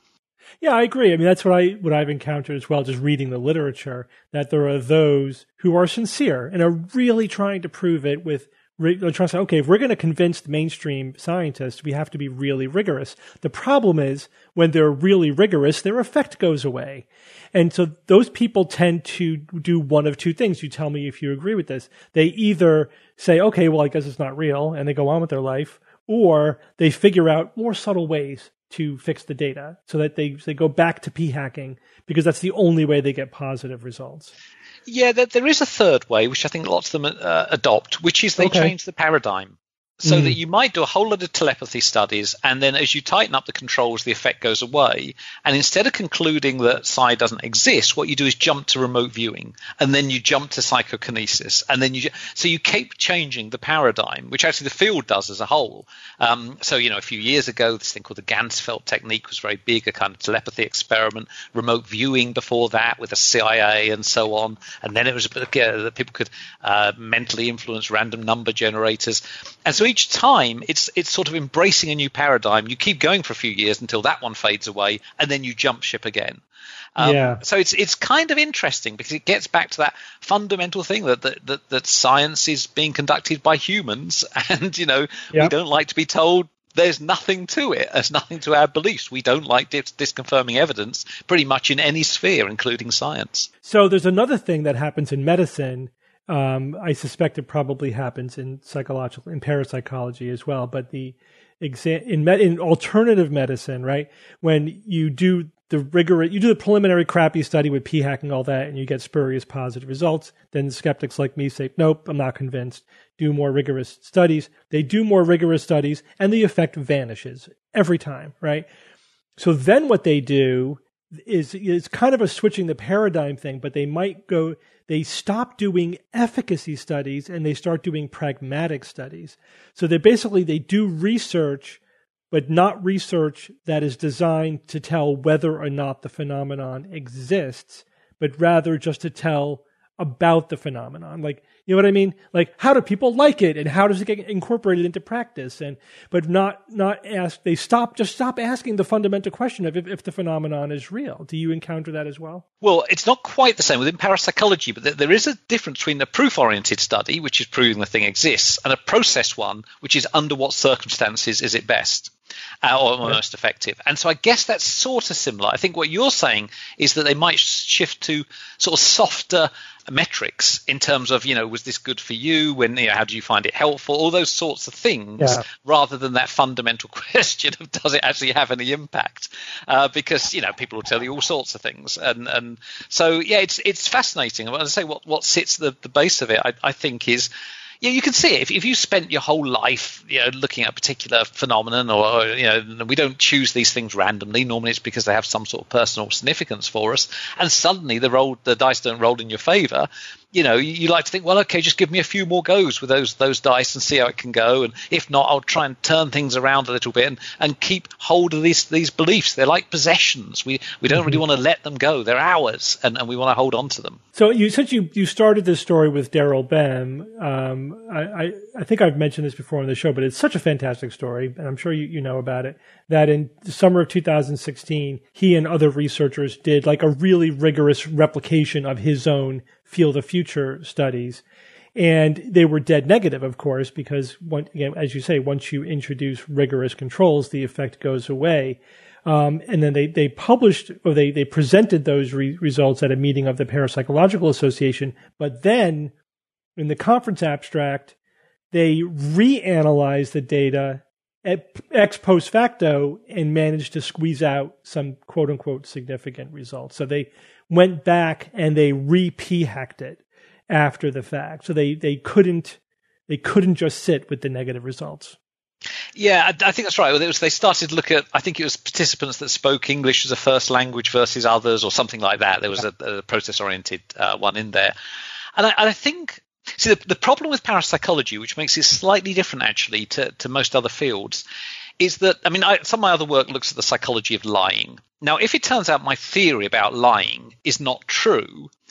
Yeah, I agree. I mean, that's what I what I've encountered as well, just reading the literature, that there are those who are sincere and are really trying to prove it with they're trying to say, okay, if we're going to convince the mainstream scientists, we have to be really rigorous. The problem is when they're really rigorous, their effect goes away. And so those people tend to do one of two things. You tell me if you agree with this. They either say, okay, well, I guess it's not real, and they go on with their life, or they figure out more subtle ways to fix the data so that they, they go back to p-hacking because that's the only way they get positive results. Yeah, there is a third way, which I think lots of them uh, adopt, which is they okay. change the paradigm. So mm. that you might do a whole lot of telepathy studies, and then as you tighten up the controls, the effect goes away. And instead of concluding that psi doesn't exist, what you do is jump to remote viewing, and then you jump to psychokinesis, and then you so you keep changing the paradigm, which actually the field does as a whole. Um, so you know, a few years ago, this thing called the Ganzfeld technique was very big, a kind of telepathy experiment. Remote viewing before that with the C I A and so on, and then it was uh, that people could uh, mentally influence random number generators, and so each time it's it's sort of embracing a new paradigm. You keep going for a few years until that one fades away, and then you jump ship again. Um, yeah. So it's it's kind of interesting because it gets back to that fundamental thing that that, that, that science is being conducted by humans, and you know yep. we don't like to be told there's nothing to it. There's nothing to our beliefs. We don't like dis- disconfirming evidence pretty much in any sphere, including science. So there's another thing that happens in medicine. Um, I suspect it probably happens in psychological, in parapsychology as well. But the exa- in, med- in alternative medicine, right, when you do the rigorous, you do the preliminary crappy study with p-hacking, all that, and you get spurious positive results, then skeptics like me say, nope, I'm not convinced. Do more rigorous studies. They do more rigorous studies, and the effect vanishes every time, right? So then what they do is is kind of a switching the paradigm thing, but they might go, they stop doing efficacy studies and they start doing pragmatic studies. So they basically, they do research, but not research that is designed to tell whether or not the phenomenon exists, but rather just to tell about the phenomenon. Like, you know what I mean? Like, how do people like it, and how does it get incorporated into practice? And but not not ask. They stop just stop asking the fundamental question of if, if the phenomenon is real. Do you encounter that as well? Well, it's not quite the same within parapsychology, but there is a difference between a proof-oriented study, which is proving the thing exists, and a process one, which is under what circumstances is it best. Uh, or yeah. most effective. And so I guess that's sort of similar. I think what you're saying is that they might shift to sort of softer metrics in terms of, you know, was this good for you? When, you know, how do you find it helpful? All those sorts of things, yeah. rather than that fundamental question of does it actually have any impact? Uh, because, you know, people will tell you all sorts of things. And and so, yeah, it's it's fascinating. I say what, what sits the, the base of it, I, I think, is yeah, you can see it. If, if you spent your whole life, you know, looking at a particular phenomenon, or, you know, we don't choose these things randomly. Normally, it's because they have some sort of personal significance for us. And suddenly, the roll, the dice don't roll in your favor. You know, you, you like to think, well, okay, just give me a few more goes with those those dice and see how it can go. And if not, I'll try and turn things around a little bit and, and keep hold of these these beliefs. They're like possessions. We we don't mm-hmm. really want to let them go. They're ours, and, and we want to hold on to them. So you since you you started this story with Daryl Bem, um, I, I I think I've mentioned this before on the show, but it's such a fantastic story, and I'm sure you, you know about it. That in the summer of two thousand sixteen, he and other researchers did like a really rigorous replication of his own Field of Future studies. And they were dead negative, of course, because, one, again, as you say, once you introduce rigorous controls, the effect goes away. Um, and then they, they published, or they, they presented those re- results at a meeting of the Parapsychological Association. But then, in the conference abstract, they reanalyzed the data at ex post facto and managed to squeeze out some quote-unquote significant results. So they went back and they re-p-hacked it after the fact. So they, they couldn't they couldn't just sit with the negative results. Yeah, I, I think that's right. It was, they started to look at, I think it was participants that spoke English as a first language versus others, or something like that. There was a, a process-oriented uh, one in there. And I, and I think, see, the, the problem with parapsychology, which makes it slightly different actually to, to most other fields, is that, I mean, I, some of my other work looks at the psychology of lying. Now, if it turns out my theory about lying is not true,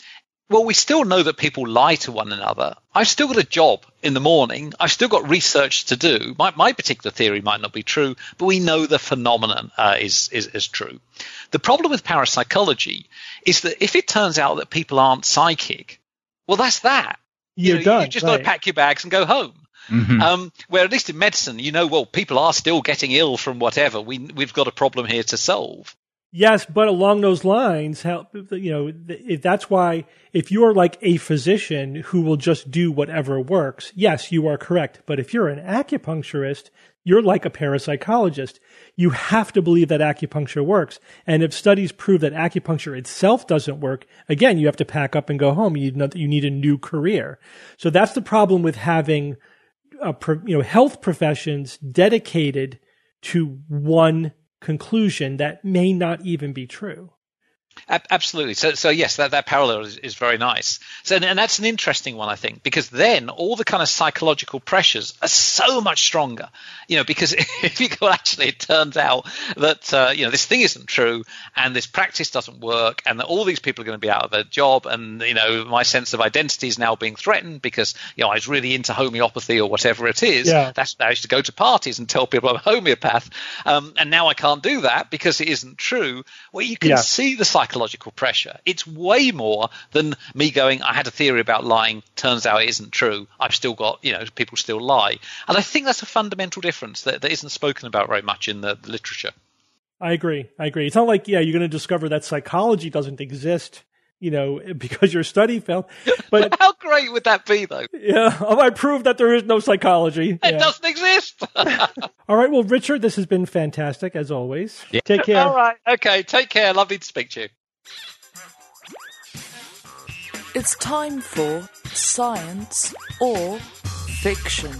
Well, we still know that people lie to one another. I've still got a job in the morning. I've still got research to do. My, my particular theory might not be true, but we know the phenomenon uh, is, is, is true. The problem with parapsychology is that if it turns out that people aren't psychic, well, that's that. You're you know, done. You just right. got to pack your bags and go home. Mm-hmm. Um, where at least in medicine, you know, well, people are still getting ill from whatever. We, we've got a problem here to solve. Yes, but along those lines, how, you know, if that's why if you're like a physician who will just do whatever works, yes, you are correct. But if you're an acupuncturist, you're like a parapsychologist. You have to believe that acupuncture works. And if studies prove that acupuncture itself doesn't work, again, you have to pack up and go home. You need, you need a new career. So that's the problem with having, a, you know, health professions dedicated to one conclusion that may not even be true. Absolutely. So, so yes, that, that parallel is, is very nice. So, and that's an interesting one, I think, because then all the kind of psychological pressures are so much stronger. You know, because if you go, actually, it turns out that uh, you know this thing isn't true, and this practice doesn't work, and that all these people are going to be out of a job, and you know, my sense of identity is now being threatened because you know I was really into homeopathy or whatever it is. Yeah. That's I used to go to parties and tell people I'm a homeopath, um, and now I can't do that because it isn't true. Well, you can Yeah. see the psychological pressure. It's way more than me going, I had a theory about lying, turns out it isn't true. I've still got, you know, people still lie. And I think that's a fundamental difference that, that isn't spoken about very much in the, the literature. I agree. I agree. It's not like, yeah, you're going to discover that psychology doesn't exist, you know, because your study failed. But how great would that be, though? yeah, I proved that there is no psychology. It Yeah. doesn't exist. All right. Well, Richard, this has been fantastic as always. Yeah. Take care. All right. Okay. Take care. Lovely to speak to you. It's time for Science or Fiction.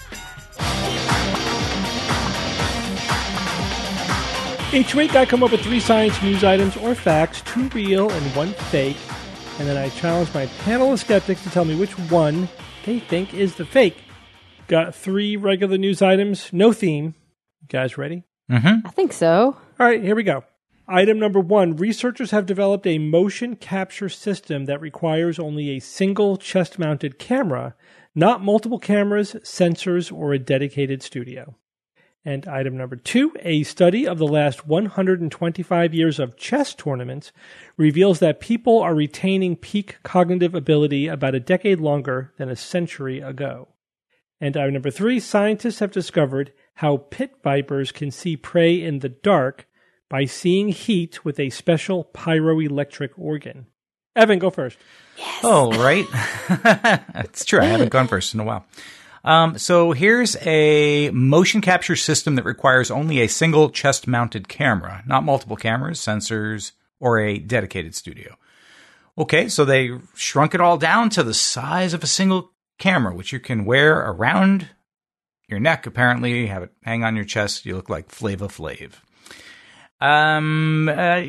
Each week I come up with three science news items or facts, two real and one fake, and then I challenge my panel of skeptics to tell me which one they think is the fake. Got three regular news items, no theme. You guys ready? Mm-hmm. I think so. All right, here we go. Item number one, researchers have developed a motion capture system that requires only a single chest-mounted camera, not multiple cameras, sensors, or a dedicated studio. And item number two, a study of the last one hundred twenty-five years of chess tournaments reveals that people are retaining peak cognitive ability about a decade longer than a century ago. And item number three, scientists have discovered how pit vipers can see prey in the dark by seeing heat with a special pyroelectric organ. Evan, go first. Yes. Oh, right. It's true. I haven't gone first in a while. Um, so here's a motion capture system that requires only a single chest-mounted camera, not multiple cameras, sensors, or a dedicated studio. Okay, so they shrunk it all down to the size of a single camera, which you can wear around your neck, apparently. Have it hang on your chest. You look like Flava Flav. Um, uh,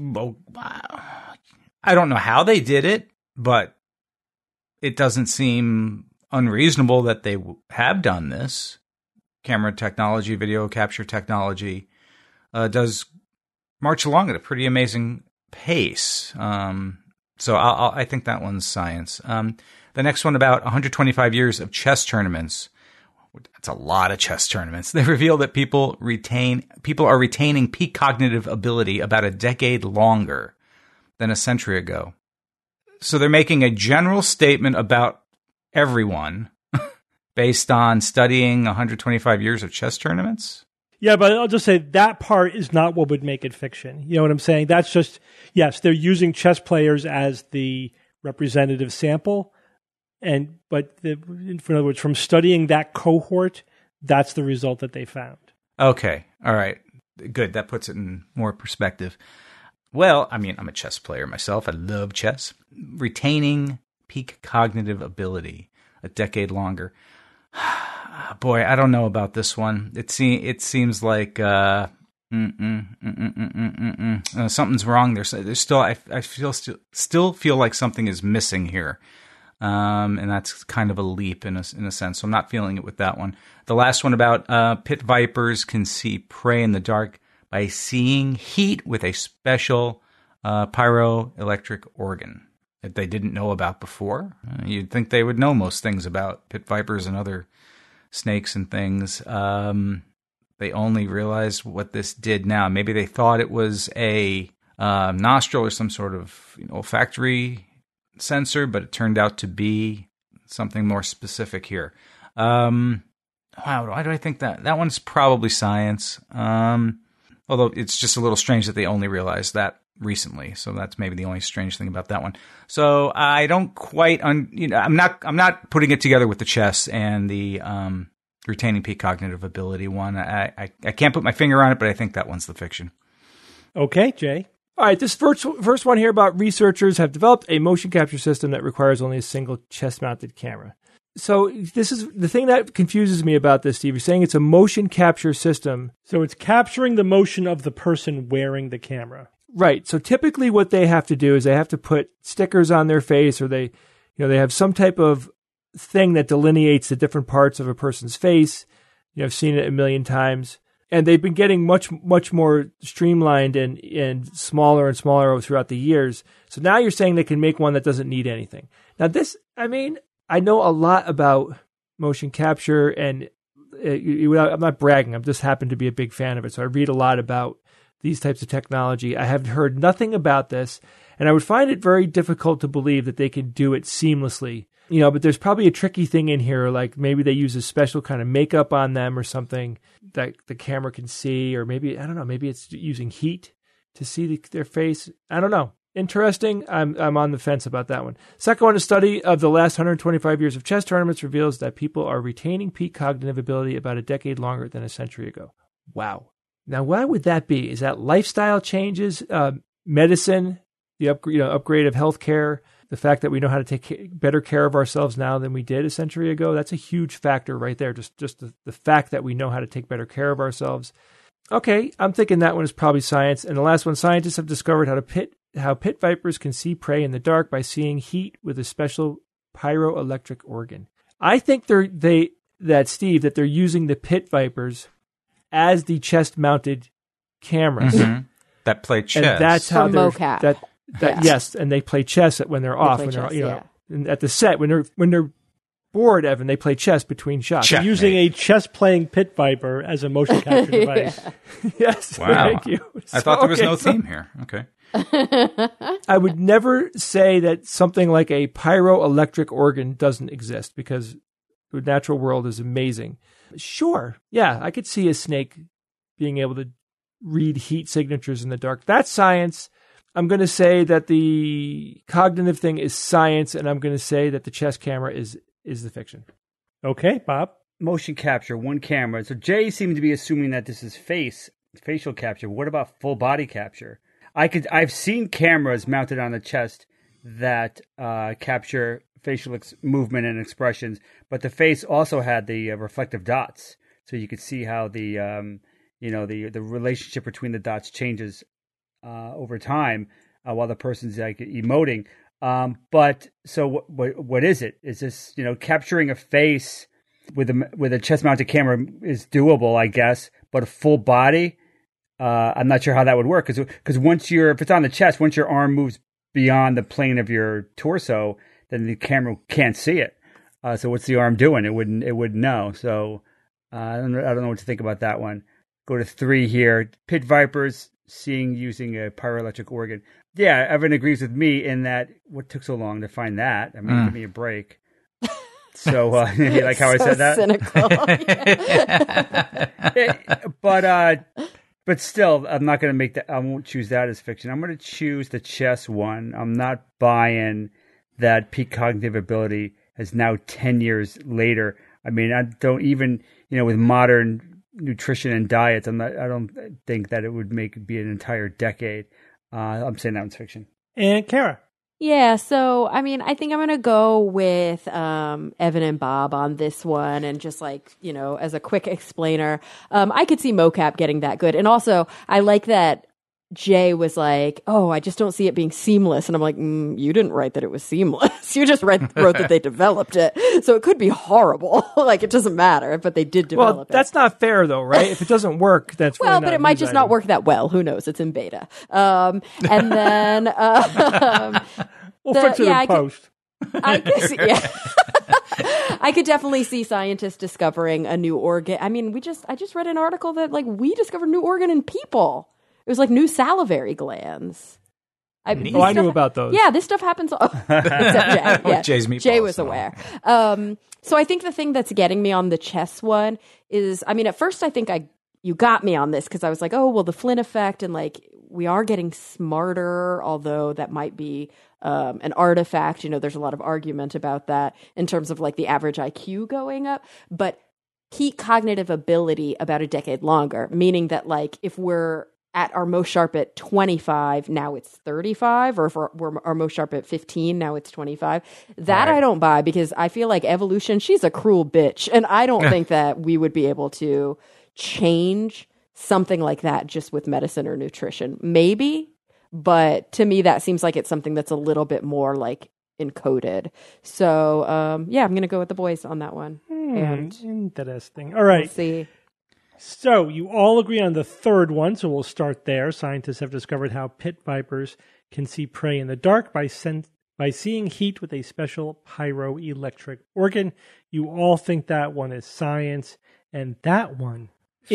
I don't know how they did it, but it doesn't seem unreasonable that they have done this. Camera technology, video capture technology uh, does march along at a pretty amazing pace. Um, so I'll, I'll, I think that one's science. Um, the next one about one hundred twenty-five years of chess tournaments. That's a lot of chess tournaments. They reveal that people retain people are retaining peak cognitive ability about a decade longer than a century ago. So they're making a general statement about everyone based on studying one hundred twenty-five years of chess tournaments? Yeah, but I'll just say that part is not what would make it fiction. You know what I'm saying? That's just, yes, they're using chess players as the representative sample. And but the, in other words, from studying that cohort, that's the result that they found. Okay. All right. Good. That puts it in more perspective. Well, I mean, I'm a chess player myself. I love chess. Retaining peak cognitive ability a decade longer. Boy, I don't know about this one. It, se- it seems like uh, mm-mm, mm-mm, mm-mm, mm-mm. Uh, something's wrong. There's, there's still, I, I feel still, still feel like something is missing here. Um, and that's kind of a leap in a, in a sense. So I'm not feeling it with that one. The last one about uh, pit vipers can see prey in the dark by seeing heat with a special uh, pyroelectric organ. that they didn't know about before. Uh, you'd think they would know most things about pit vipers and other snakes and things. Um, they only realized what this did now. Maybe they thought it was a uh, nostril or some sort of you know, olfactory sensor, but it turned out to be something more specific here. Um, wow, why do I think that? That one's probably science. Um, although it's just a little strange that they only realized that recently. So that's maybe the only strange thing about that one. So I don't quite, un, you know, I'm not, I'm not putting it together with the chess and the um, retaining peak cognitive ability one. I, I, I can't put my finger on it, but I think that one's the fiction. Okay, Jay. All right, this first first one here about researchers have developed a motion capture system that requires only a single chest-mounted camera. So this is the thing that confuses me about this, Steve. You're saying it's a motion capture system. So it's capturing the motion of the person wearing the camera. Right. So typically what they have to do is they have to put stickers on their face, or they, you know, they have some type of thing that delineates the different parts of a person's face. You know, I've seen it a million times. And they've been getting much, much more streamlined and, and smaller and smaller throughout the years. So now you're saying they can make one that doesn't need anything. Now this, I mean, I know a lot about motion capture, and uh, I'm not bragging. I just happen to be a big fan of it. So I read a lot about these types of technology. I have heard nothing about this, and I would find it very difficult to believe that they can do it seamlessly. You know, but there's probably a tricky thing in here, like maybe they use a special kind of makeup on them or something that the camera can see, or maybe, I don't know, maybe it's using heat to see the, their face. I don't know. Interesting. I'm I'm on the fence about that one. Second one, a study of the last one hundred twenty-five years of chess tournaments reveals that people are retaining peak cognitive ability about a decade longer than a century ago. Wow. Now, why would that be? Is that lifestyle changes, uh, medicine, the up, you know, upgrade of healthcare? The fact that we know how to take better care of ourselves now than we did a century ago, that's a huge factor right there. Just just the, the fact that we know how to take better care of ourselves. Okay, I'm thinking that one is probably science. And the last one, scientists have discovered how to pit how pit vipers can see prey in the dark by seeing heat with a special pyroelectric organ. I think they're they that Steve that they're using the pit vipers as the chest-mounted cameras mm-hmm. that play chess. And that's how For they're mocap. that. That, Yeah. Yes, and they play chess when they're They off. play When they're chess, you know yeah. at the set when they're when they're bored, Evan, they play chess between shots. Checkmate. Using a chess-playing pit viper as a motion capture device. Yes, Wow. thank you. I thought there was okay, no so theme here. Okay. I would never say that something like a pyroelectric organ doesn't exist, because the natural world is amazing. Sure, yeah, I could see a snake being able to read heat signatures in the dark. That's science. I'm going to say that the cognitive thing is science, and I'm going to say that the chess camera is is the fiction. Okay, Bob. Motion capture, one camera. So Jay seemed to be assuming that this is face facial capture. What about full body capture? I could I've seen cameras mounted on the chest that uh, capture facial ex- movement and expressions, but the face also had the uh, reflective dots, so you could see how the um, you know the the relationship between the dots changes Uh, over time uh, while the person's like emoting. Um, but so what, what, what is it? Is this, you know, capturing a face with a, with a chest mounted camera is doable, I guess, but a full body, uh, I'm not sure how that would work. Cause, cause once you're, if it's on the chest, once your arm moves beyond the plane of your torso, then the camera can't see it. Uh, so what's the arm doing? It wouldn't, it wouldn't know. So uh, I don't know, I don't know what to think about that one. Go to three here. Pit vipers, seeing using a pyroelectric organ. Yeah, Evan agrees with me in that what took so long to find that? I mean, Mm. give me a break. So, uh, you like how I So said that? cynical. but, uh, but still, I'm not going to make that. I won't choose that as fiction. I'm going to choose the chess one. I'm not buying that peak cognitive ability is now ten years later. I mean, I don't even, you know, with modern nutrition and diets, I'm not, I don't think that it would make be an entire decade. Uh, I'm saying that one's fiction. And Kara. Yeah, so I mean, I think I'm going to go with um, Evan and Bob on this one, and just like, you know, as a quick explainer, um, I could see mocap getting that good. And also, I like that Jay was like, oh, I just don't see it being seamless. And I'm like, mm, you didn't write that it was seamless. You just read, wrote that they developed it. So it could be horrible. Like, it doesn't matter, but they did develop Well, it. that's not fair, though, right? If it doesn't work, that's Well, really but not it might news just item. not work that well. Who knows? It's in beta. Um, and then, uh, um, We'll The- fix it yeah, I in could- post. I guess, yeah. I could definitely see scientists discovering a new organ. I mean, we just I just read an article that like we discovered new organ in people. It was like new salivary glands. I, this Oh, I knew stuff- about those. Yeah, this stuff happens. All, except Jay. Yeah. Jay's meatballs, Jay was so- aware. Um, so I think the thing that's getting me on the chess one is, I mean, at first I think I you got me on this because I was like, oh, well, the Flynn effect and like we are getting smarter, although that might be um, an artifact. You know, there's a lot of argument about that in terms of like the average I Q going up, but peak cognitive ability about a decade longer, meaning that like if we're at our most sharp at twenty-five, now it's thirty-five, or if we're, we're our most sharp at fifteen, now it's twenty-five. That Right. I don't buy because I feel like evolution, she's a cruel bitch. And I don't think that we would be able to change something like that just with medicine or nutrition. Maybe, but to me, that seems like it's something that's a little bit more like encoded. So, um, yeah, I'm going to go with the boys on that one. And Interesting. All we'll right. see. So you all agree on the third one, so we'll start there. Scientists have discovered how pit vipers can see prey in the dark by sen- by seeing heat with a special pyroelectric organ. You all think that one is science, and that one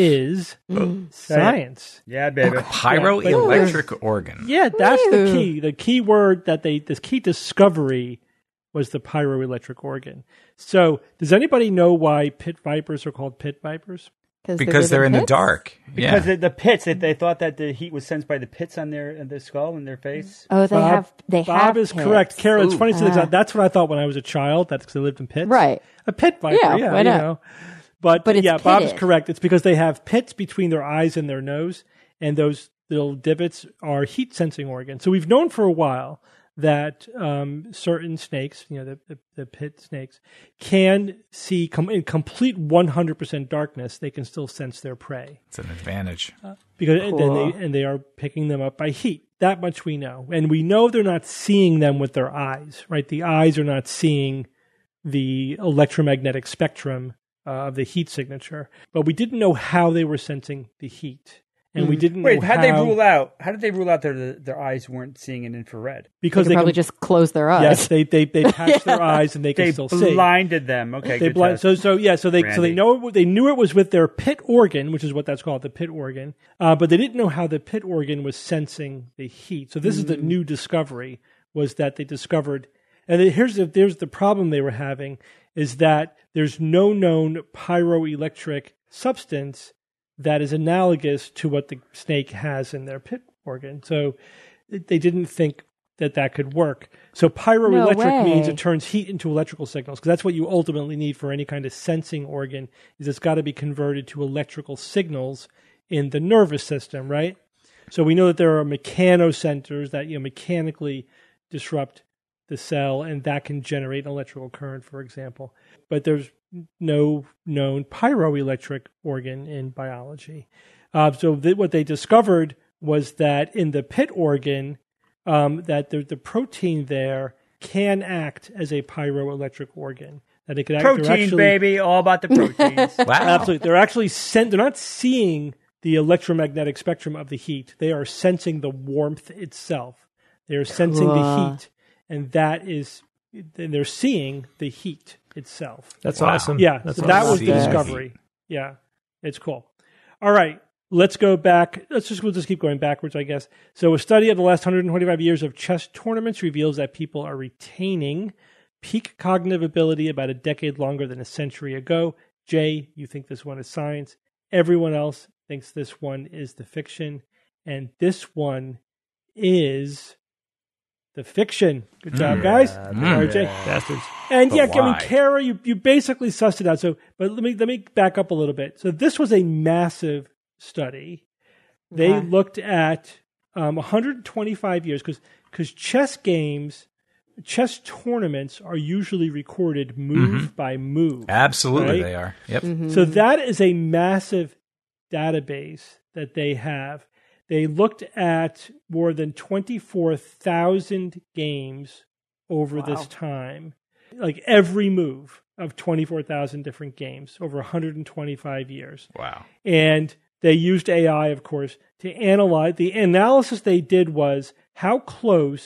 is science. Yeah, baby. Pyroelectric organ. Yeah, that's the Ew. key. The key word that they, this key discovery was the pyroelectric organ. So does anybody know why pit vipers are called pit vipers? Because they're in the pits? dark. Because yeah. the, the pits, they, they thought that the heat was sensed by the pits on their, on their skull and their face. Oh, they Bob- have. They Bob have. is pits. correct. Carol, it's Ooh. funny. So Ah. that's what I thought when I was a child. That's because they lived in pits. Right. A pit viper. Yeah, Yeah, why you not? know. But, But it's yeah, Bob is pitted. correct. It's because they have pits between their eyes and their nose, and those little divots are heat sensing organs. So we've known for a while that um, certain snakes, you know, the, the, the pit snakes, can see com- in complete one hundred percent darkness. They can still sense their prey It's an advantage. because then Cool. they, and they are picking them up by heat. That much we know, and we know they're not seeing them with their eyes. Right, the eyes are not seeing the electromagnetic spectrum uh, of the heat signature, but we didn't know how they were sensing the heat, and we didn't Wait, know how how did they rule out? How did they rule out their their eyes weren't seeing in infrared? because They they could probably can, just close their eyes. yes they they they patch their eyes and they can They still see. blinded them. Okay, They good blind, test. so so yeah so they so they Randy. know they knew it was with their pit organ, which is what that's called, the pit organ, uh, but they didn't know how the pit organ was sensing the heat. So this is the new discovery, was that they discovered, and then here's the here's the problem they were having, is that there's no known pyroelectric substance that is analogous to what the snake has in their pit organ. So they didn't think that that could work. So pyroelectric No means way. it turns heat into electrical signals, because that's what you ultimately need for any kind of sensing organ, is it's got to be converted to electrical signals in the nervous system, right? So we know that there are mechanosensors that, you know, mechanically disrupt the cell, and that can generate an electrical current, for example. But there's no known pyroelectric organ in biology. Uh, so th- what they discovered was that in the pit organ, um, that the, the protein there can act as a pyroelectric organ. That it could act, they're Protein, actually, baby, all about the proteins. Wow. Absolutely, they're actually sen- they're not seeing the electromagnetic spectrum of the heat. They are sensing the warmth itself. They are sensing the Cool. heat, and that is, and they're seeing the heat itself. That's Wow. awesome. Yeah, That's so that awesome. was the See. discovery. Yeah, it's cool. All right, let's go back. Let's just we'll just keep going backwards, I guess. So, a study of the last one hundred twenty-five years of chess tournaments reveals that people are retaining peak cognitive ability about a decade longer than a century ago. Jay, you think this one is science. Everyone else thinks this one is the fiction, and this one is the fiction. Good job, guys. Sorry, Jay. Bastards. And But yeah, I mean, why? Kara, you, you basically sussed it out. So, but let me let me back up a little bit. So this was a massive study. They Okay. looked at um, one hundred twenty-five years, because because chess games, chess tournaments are usually recorded move by move. Absolutely, Right? they are. Yep. So that is a massive database that they have. They looked at more than twenty-four thousand games over this time, like every move of twenty-four thousand different games over one hundred twenty-five years. Wow. And they used A I, of course, to analyze. The analysis they did was how close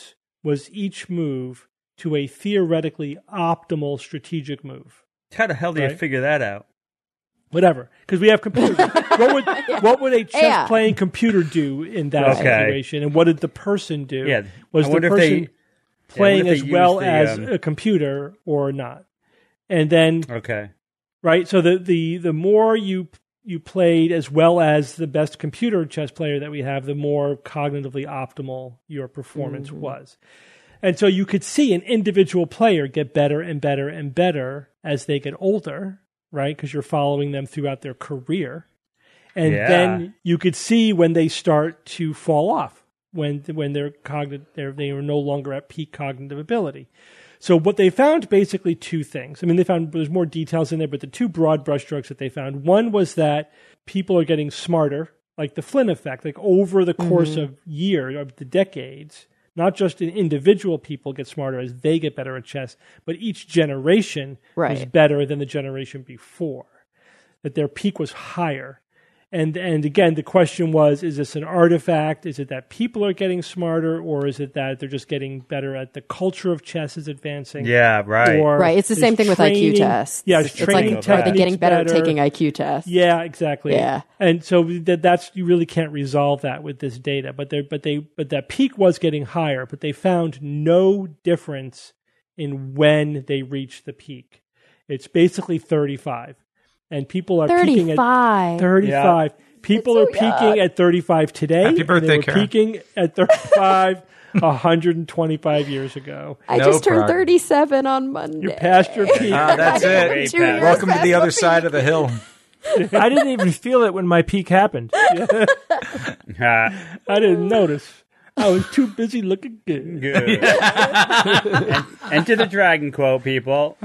was each move to a theoretically optimal strategic move. How the hell do Right. you figure that out? Whatever, because we have computers. what would what would a chess Yeah. playing computer do in that Okay. situation, and what did the person do? Yeah, was I the wonder if person they- playing wonder if as they well used the, as um, a computer or not? And then Okay. right, so the the the more you you played as well as the best computer chess player that we have, the more cognitively optimal your performance Mm-hmm. was. And so you could see an individual player get better and better and better as they get older, right? Because you're following them throughout their career. And Yeah. then you could see when they start to fall off, when when they're cognitive, they're, they are no longer at peak cognitive ability. So what they found, basically two things. I mean, they found there's more details in there, but the two broad brushstrokes that they found, one was that people are getting smarter, like the Flynn effect, like over the course Mm-hmm. of years, of the decades. Not just in individual people get smarter as they get better at chess, but each generation was Right. better than the generation before. That their peak was higher. And and again, the question was, is this an artifact? Is it that people are getting smarter, or is it that they're just getting better at the culture of chess is advancing? Yeah, right. Or Right. It's the is same thing with I Q training- tests. Yeah, it's It's training like, are they techniques getting better, at better? taking I Q tests? Yeah, exactly. Yeah. And so that that's you really can't resolve that with this data. But they but they but that peak was getting higher, but they found no difference in when they reached the peak. It's basically thirty-five. And people are peaking at thirty-five. thirty-five. People That's are so peaking young. at thirty-five today. Happy and birthday, they were Karen. peaking at thirty-five one hundred twenty-five years ago. I No just turned problem. thirty-seven on Monday. You're past your peak. Ah, that's it. Way Two past. years Welcome to past the other peak. side of the hill. I didn't even feel it when my peak happened. Ah, I didn't notice. I was too busy looking good. good. En- Enter the dragon quote, people.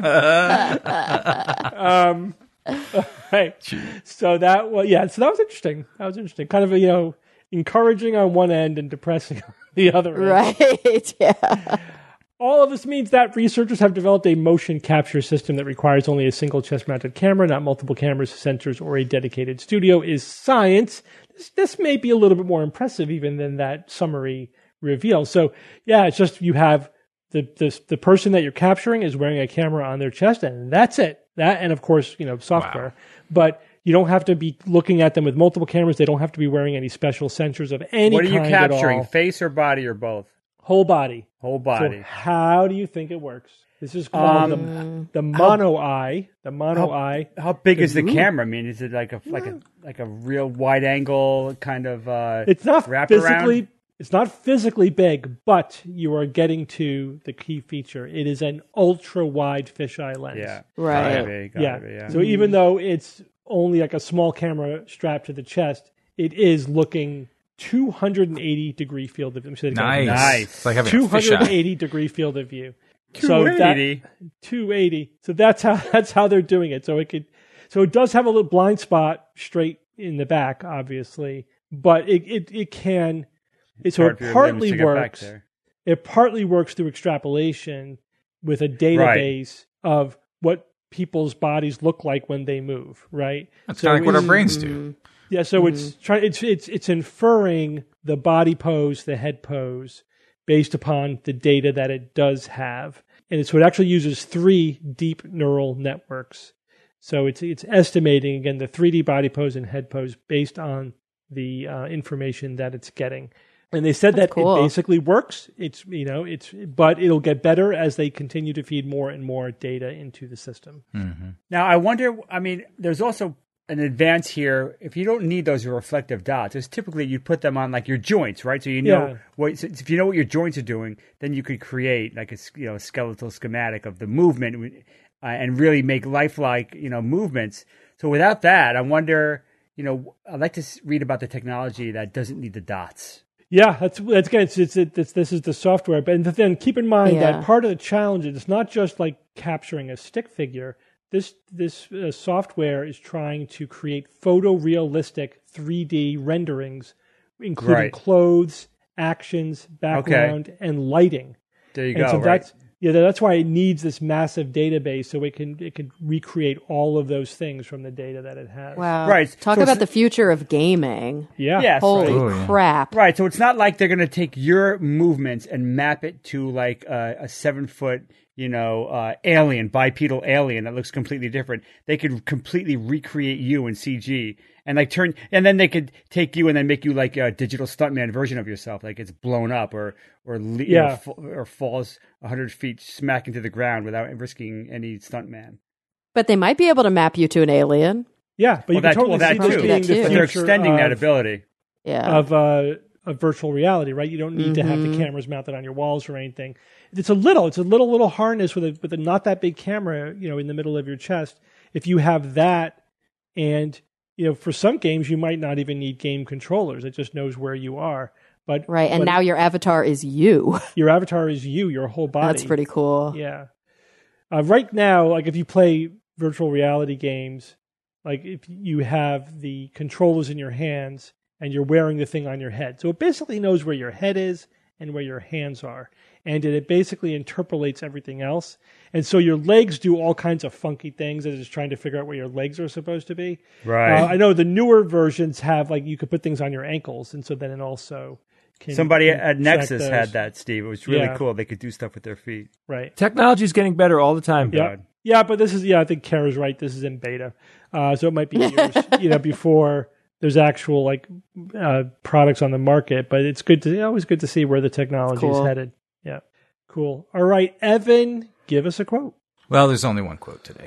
Um, right. So that was yeah. So that was interesting. That was interesting. Kind of you know encouraging on one end and depressing on the other end. Right. Yeah. All of this means that researchers have developed a motion capture system that requires only a single chest-mounted camera, not multiple cameras, sensors, or a dedicated studio. Is science. This, this may be a little bit more impressive even than that summary reveal. So yeah, it's just you have the the the person that you're capturing is wearing a camera on their chest, and that's it. That and of course you know software, Wow. but you don't have to be looking at them with multiple cameras. They don't have to be wearing any special sensors of any What are kind you capturing? at all. Face or body or both? Whole body. Whole So body. how do you think it works? This is called Um, the, the mono eye. The mono how- eye. How big is the Ooh. camera? I mean, is it like a like a like a real wide angle kind of? Uh, It's not wraparound? physically. It's not physically big, but you are getting to the key feature. It is an ultra wide fisheye lens. Yeah. Right. Gotta be, gotta Yeah. be, yeah. So even though it's only like a small camera strapped to the chest, it is looking two hundred eighty degree field of view. Nice. Nice. It's like having two a hundred fisheye. eighty degree field of view. two eighty. two eighty. So that's how that's how they're doing it. So it could so it does have a little blind spot straight in the back, obviously, but it it, it can it, so Hard it for your limbs partly to get back works. there. It partly works through extrapolation with a database of what people's bodies look like when they move, right? That's So kind of like what our it's- brains do. Yeah, so it's trying it's it's it's inferring the body pose, the head pose based upon the data that it does have. And so it actually uses three deep neural networks. So it's it's estimating again the three D body pose and head pose based on the uh, information that it's getting. And they said That's that cool. it basically works. It's you know it's but it'll get better as they continue to feed more and more data into the system. Now, I wonder, I mean, there's also an advance here. If you don't need those reflective dots, it's typically you put them on like your joints, right? So you know Yeah. what, so if you know what your joints are doing, then you could create like a, s- you know, skeletal schematic of the movement uh, and really make lifelike, you know, movements. So without that, I wonder, you know, I'd like to s- read about the technology that doesn't need the dots. Yeah, that's that's again. It's, it's, it's this is the software, but then keep in mind Yeah. that part of the challenge is it's not just like capturing a stick figure. This this uh, software is trying to create photorealistic three D renderings, including Right. clothes, actions, background, and lighting. There you And go. so right? that's Yeah, that's why it needs this massive database so it can it can recreate all of those things from the data that it has. Wow. Right. Talk So about it's- the future of gaming. Yeah. Yes, Holy right. Oh, yeah. crap. Right. So it's not like they're going to take your movements and map it to like a, a seven foot, you know, uh, alien, bipedal alien that looks completely different. They could completely recreate you in C G and like turn, and then they could take you and then make you like a digital stuntman version of yourself. Like it's blown up or, or, le- you know, Yeah. fa- or falls a hundred feet smack into the ground without risking any stuntman. But they might be able to map you to an alien. Yeah, but you Well, can that- totally well, that see this too. being That the too. future But they're extending of, that ability. Yeah. of uh, of virtual reality, right? You don't need to have the cameras mounted on your walls or anything. It's a little, it's a little little harness with a with a not that big camera, you know, in the middle of your chest. If you have that, and you know, for some games you might not even need game controllers. It just knows where you are. But right. And but now your avatar is you. your avatar is you, your whole body. That's pretty cool. Yeah. Uh, right now, like if you play virtual reality games, like if you have the controllers in your hands and you're wearing the thing on your head. So it basically knows where your head is and where your hands are. And it basically interpolates everything else. And so your legs do all kinds of funky things as it's trying to figure out where your legs are supposed to be. Right. Uh, I know the newer versions have, like, you could put things on your ankles. And so then it also can. Somebody can at track Nexus those. had that, Steve. It was really Yeah. cool. They could do stuff with their feet. Right. Technology's getting better all the time. Yeah. God. Yeah, but this is, yeah, I think Kara's right. This is in beta. Uh, so it might be years, you know, before there's actual like uh, products on the market, but it's good to, always good to see where the technology is Cool. headed. Yeah. Cool. All right, Evan, give us a quote. Well, there's only one quote today,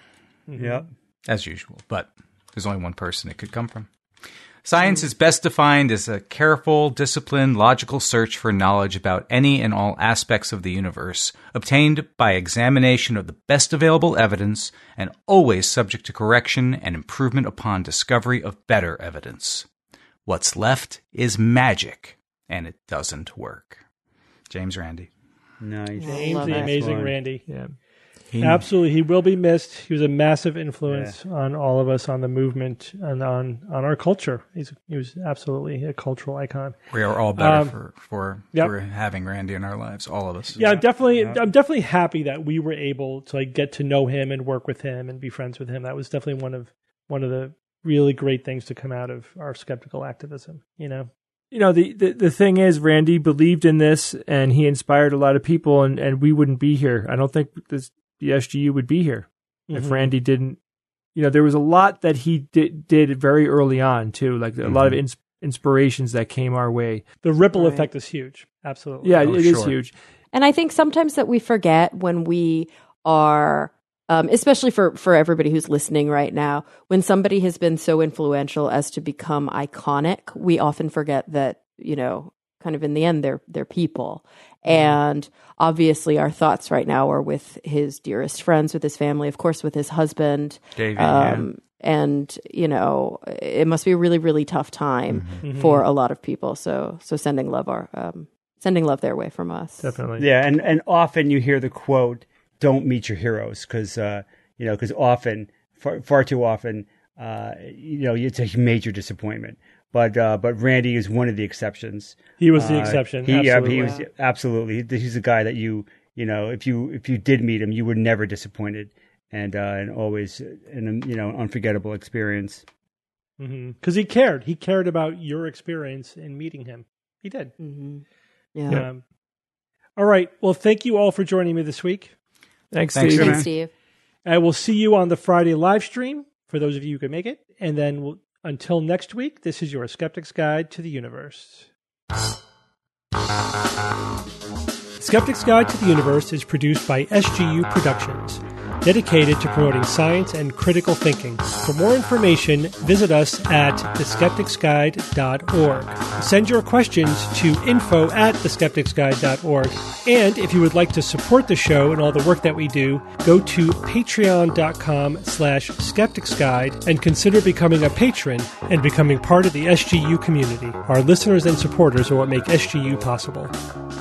Yep. as usual, but there's only one person it could come from. Science is best defined as a careful, disciplined, logical search for knowledge about any and all aspects of the universe, obtained by examination of the best available evidence, and always subject to correction and improvement upon discovery of better evidence. What's left is magic, and it doesn't work. James Randi. Nice. James, love the it. amazing One. Randy. Yeah. He- Absolutely. He will be missed. He was a massive influence on all of us, on the movement, and on, on our culture. He's, he was absolutely a cultural icon. We are all better Um, for for, yep. for having Randy in our lives, all of us. Yeah, I'm definitely, I'm definitely happy that we were able to like get to know him and work with him and be friends with him. That was definitely one of one of the really great things to come out of our skeptical activism. You know, You know, the, the, the thing is, Randy believed in this and he inspired a lot of people, and, and we wouldn't be here. I don't think this, the S G U would be here if Mhm. Randy didn't. You know, there was a lot that he did, did very early on, too, like a lot of ins- inspirations that came our way. the ripple Right. effect is huge. Absolutely. Yeah, Oh, it is sure. huge. And I think sometimes that we forget when we are, um, especially for, for everybody who's listening right now, when somebody has been so influential as to become iconic, we often forget that, you know, kind of in the end, they're, they're people. And obviously our thoughts right now are with his dearest friends, with his family, of course, with his husband. Davey, Um, And, you know, it must be a really, really tough time for a lot of people. So, so sending love our, um, sending love their way from us. Definitely. Yeah, and, and often you hear the quote, "Don't meet your heroes," because uh, you know, because often, far, far too often, uh, you know, it's a major disappointment. But uh, but Randy is one of the exceptions. He was the Uh, exception. He, yeah, absolutely. he was absolutely. He's a guy that you you know, if you if you did meet him, you were never disappointed, and uh, and always an you know unforgettable experience. Because he cared. He cared about your experience in meeting him. He did. Mm-hmm. Yeah. Um, all right. Well, thank you all for joining me this week. Thanks, Thanks, Steve. Thanks, Steve. I will see you on the Friday live stream for those of you who can make it. And then we'll, until next week, this is your Skeptic's Guide to the Universe. Skeptic's Guide to the Universe is produced by S G U Productions, dedicated to promoting science and critical thinking. For more information, visit us at the skeptics guide dot org. Send your questions to info at the skeptics guide dot org. And if you would like to support the show and all the work that we do, go to patreon.com slash skepticsguide and consider becoming a patron and becoming part of the S G U community. Our listeners and supporters are what make S G U possible.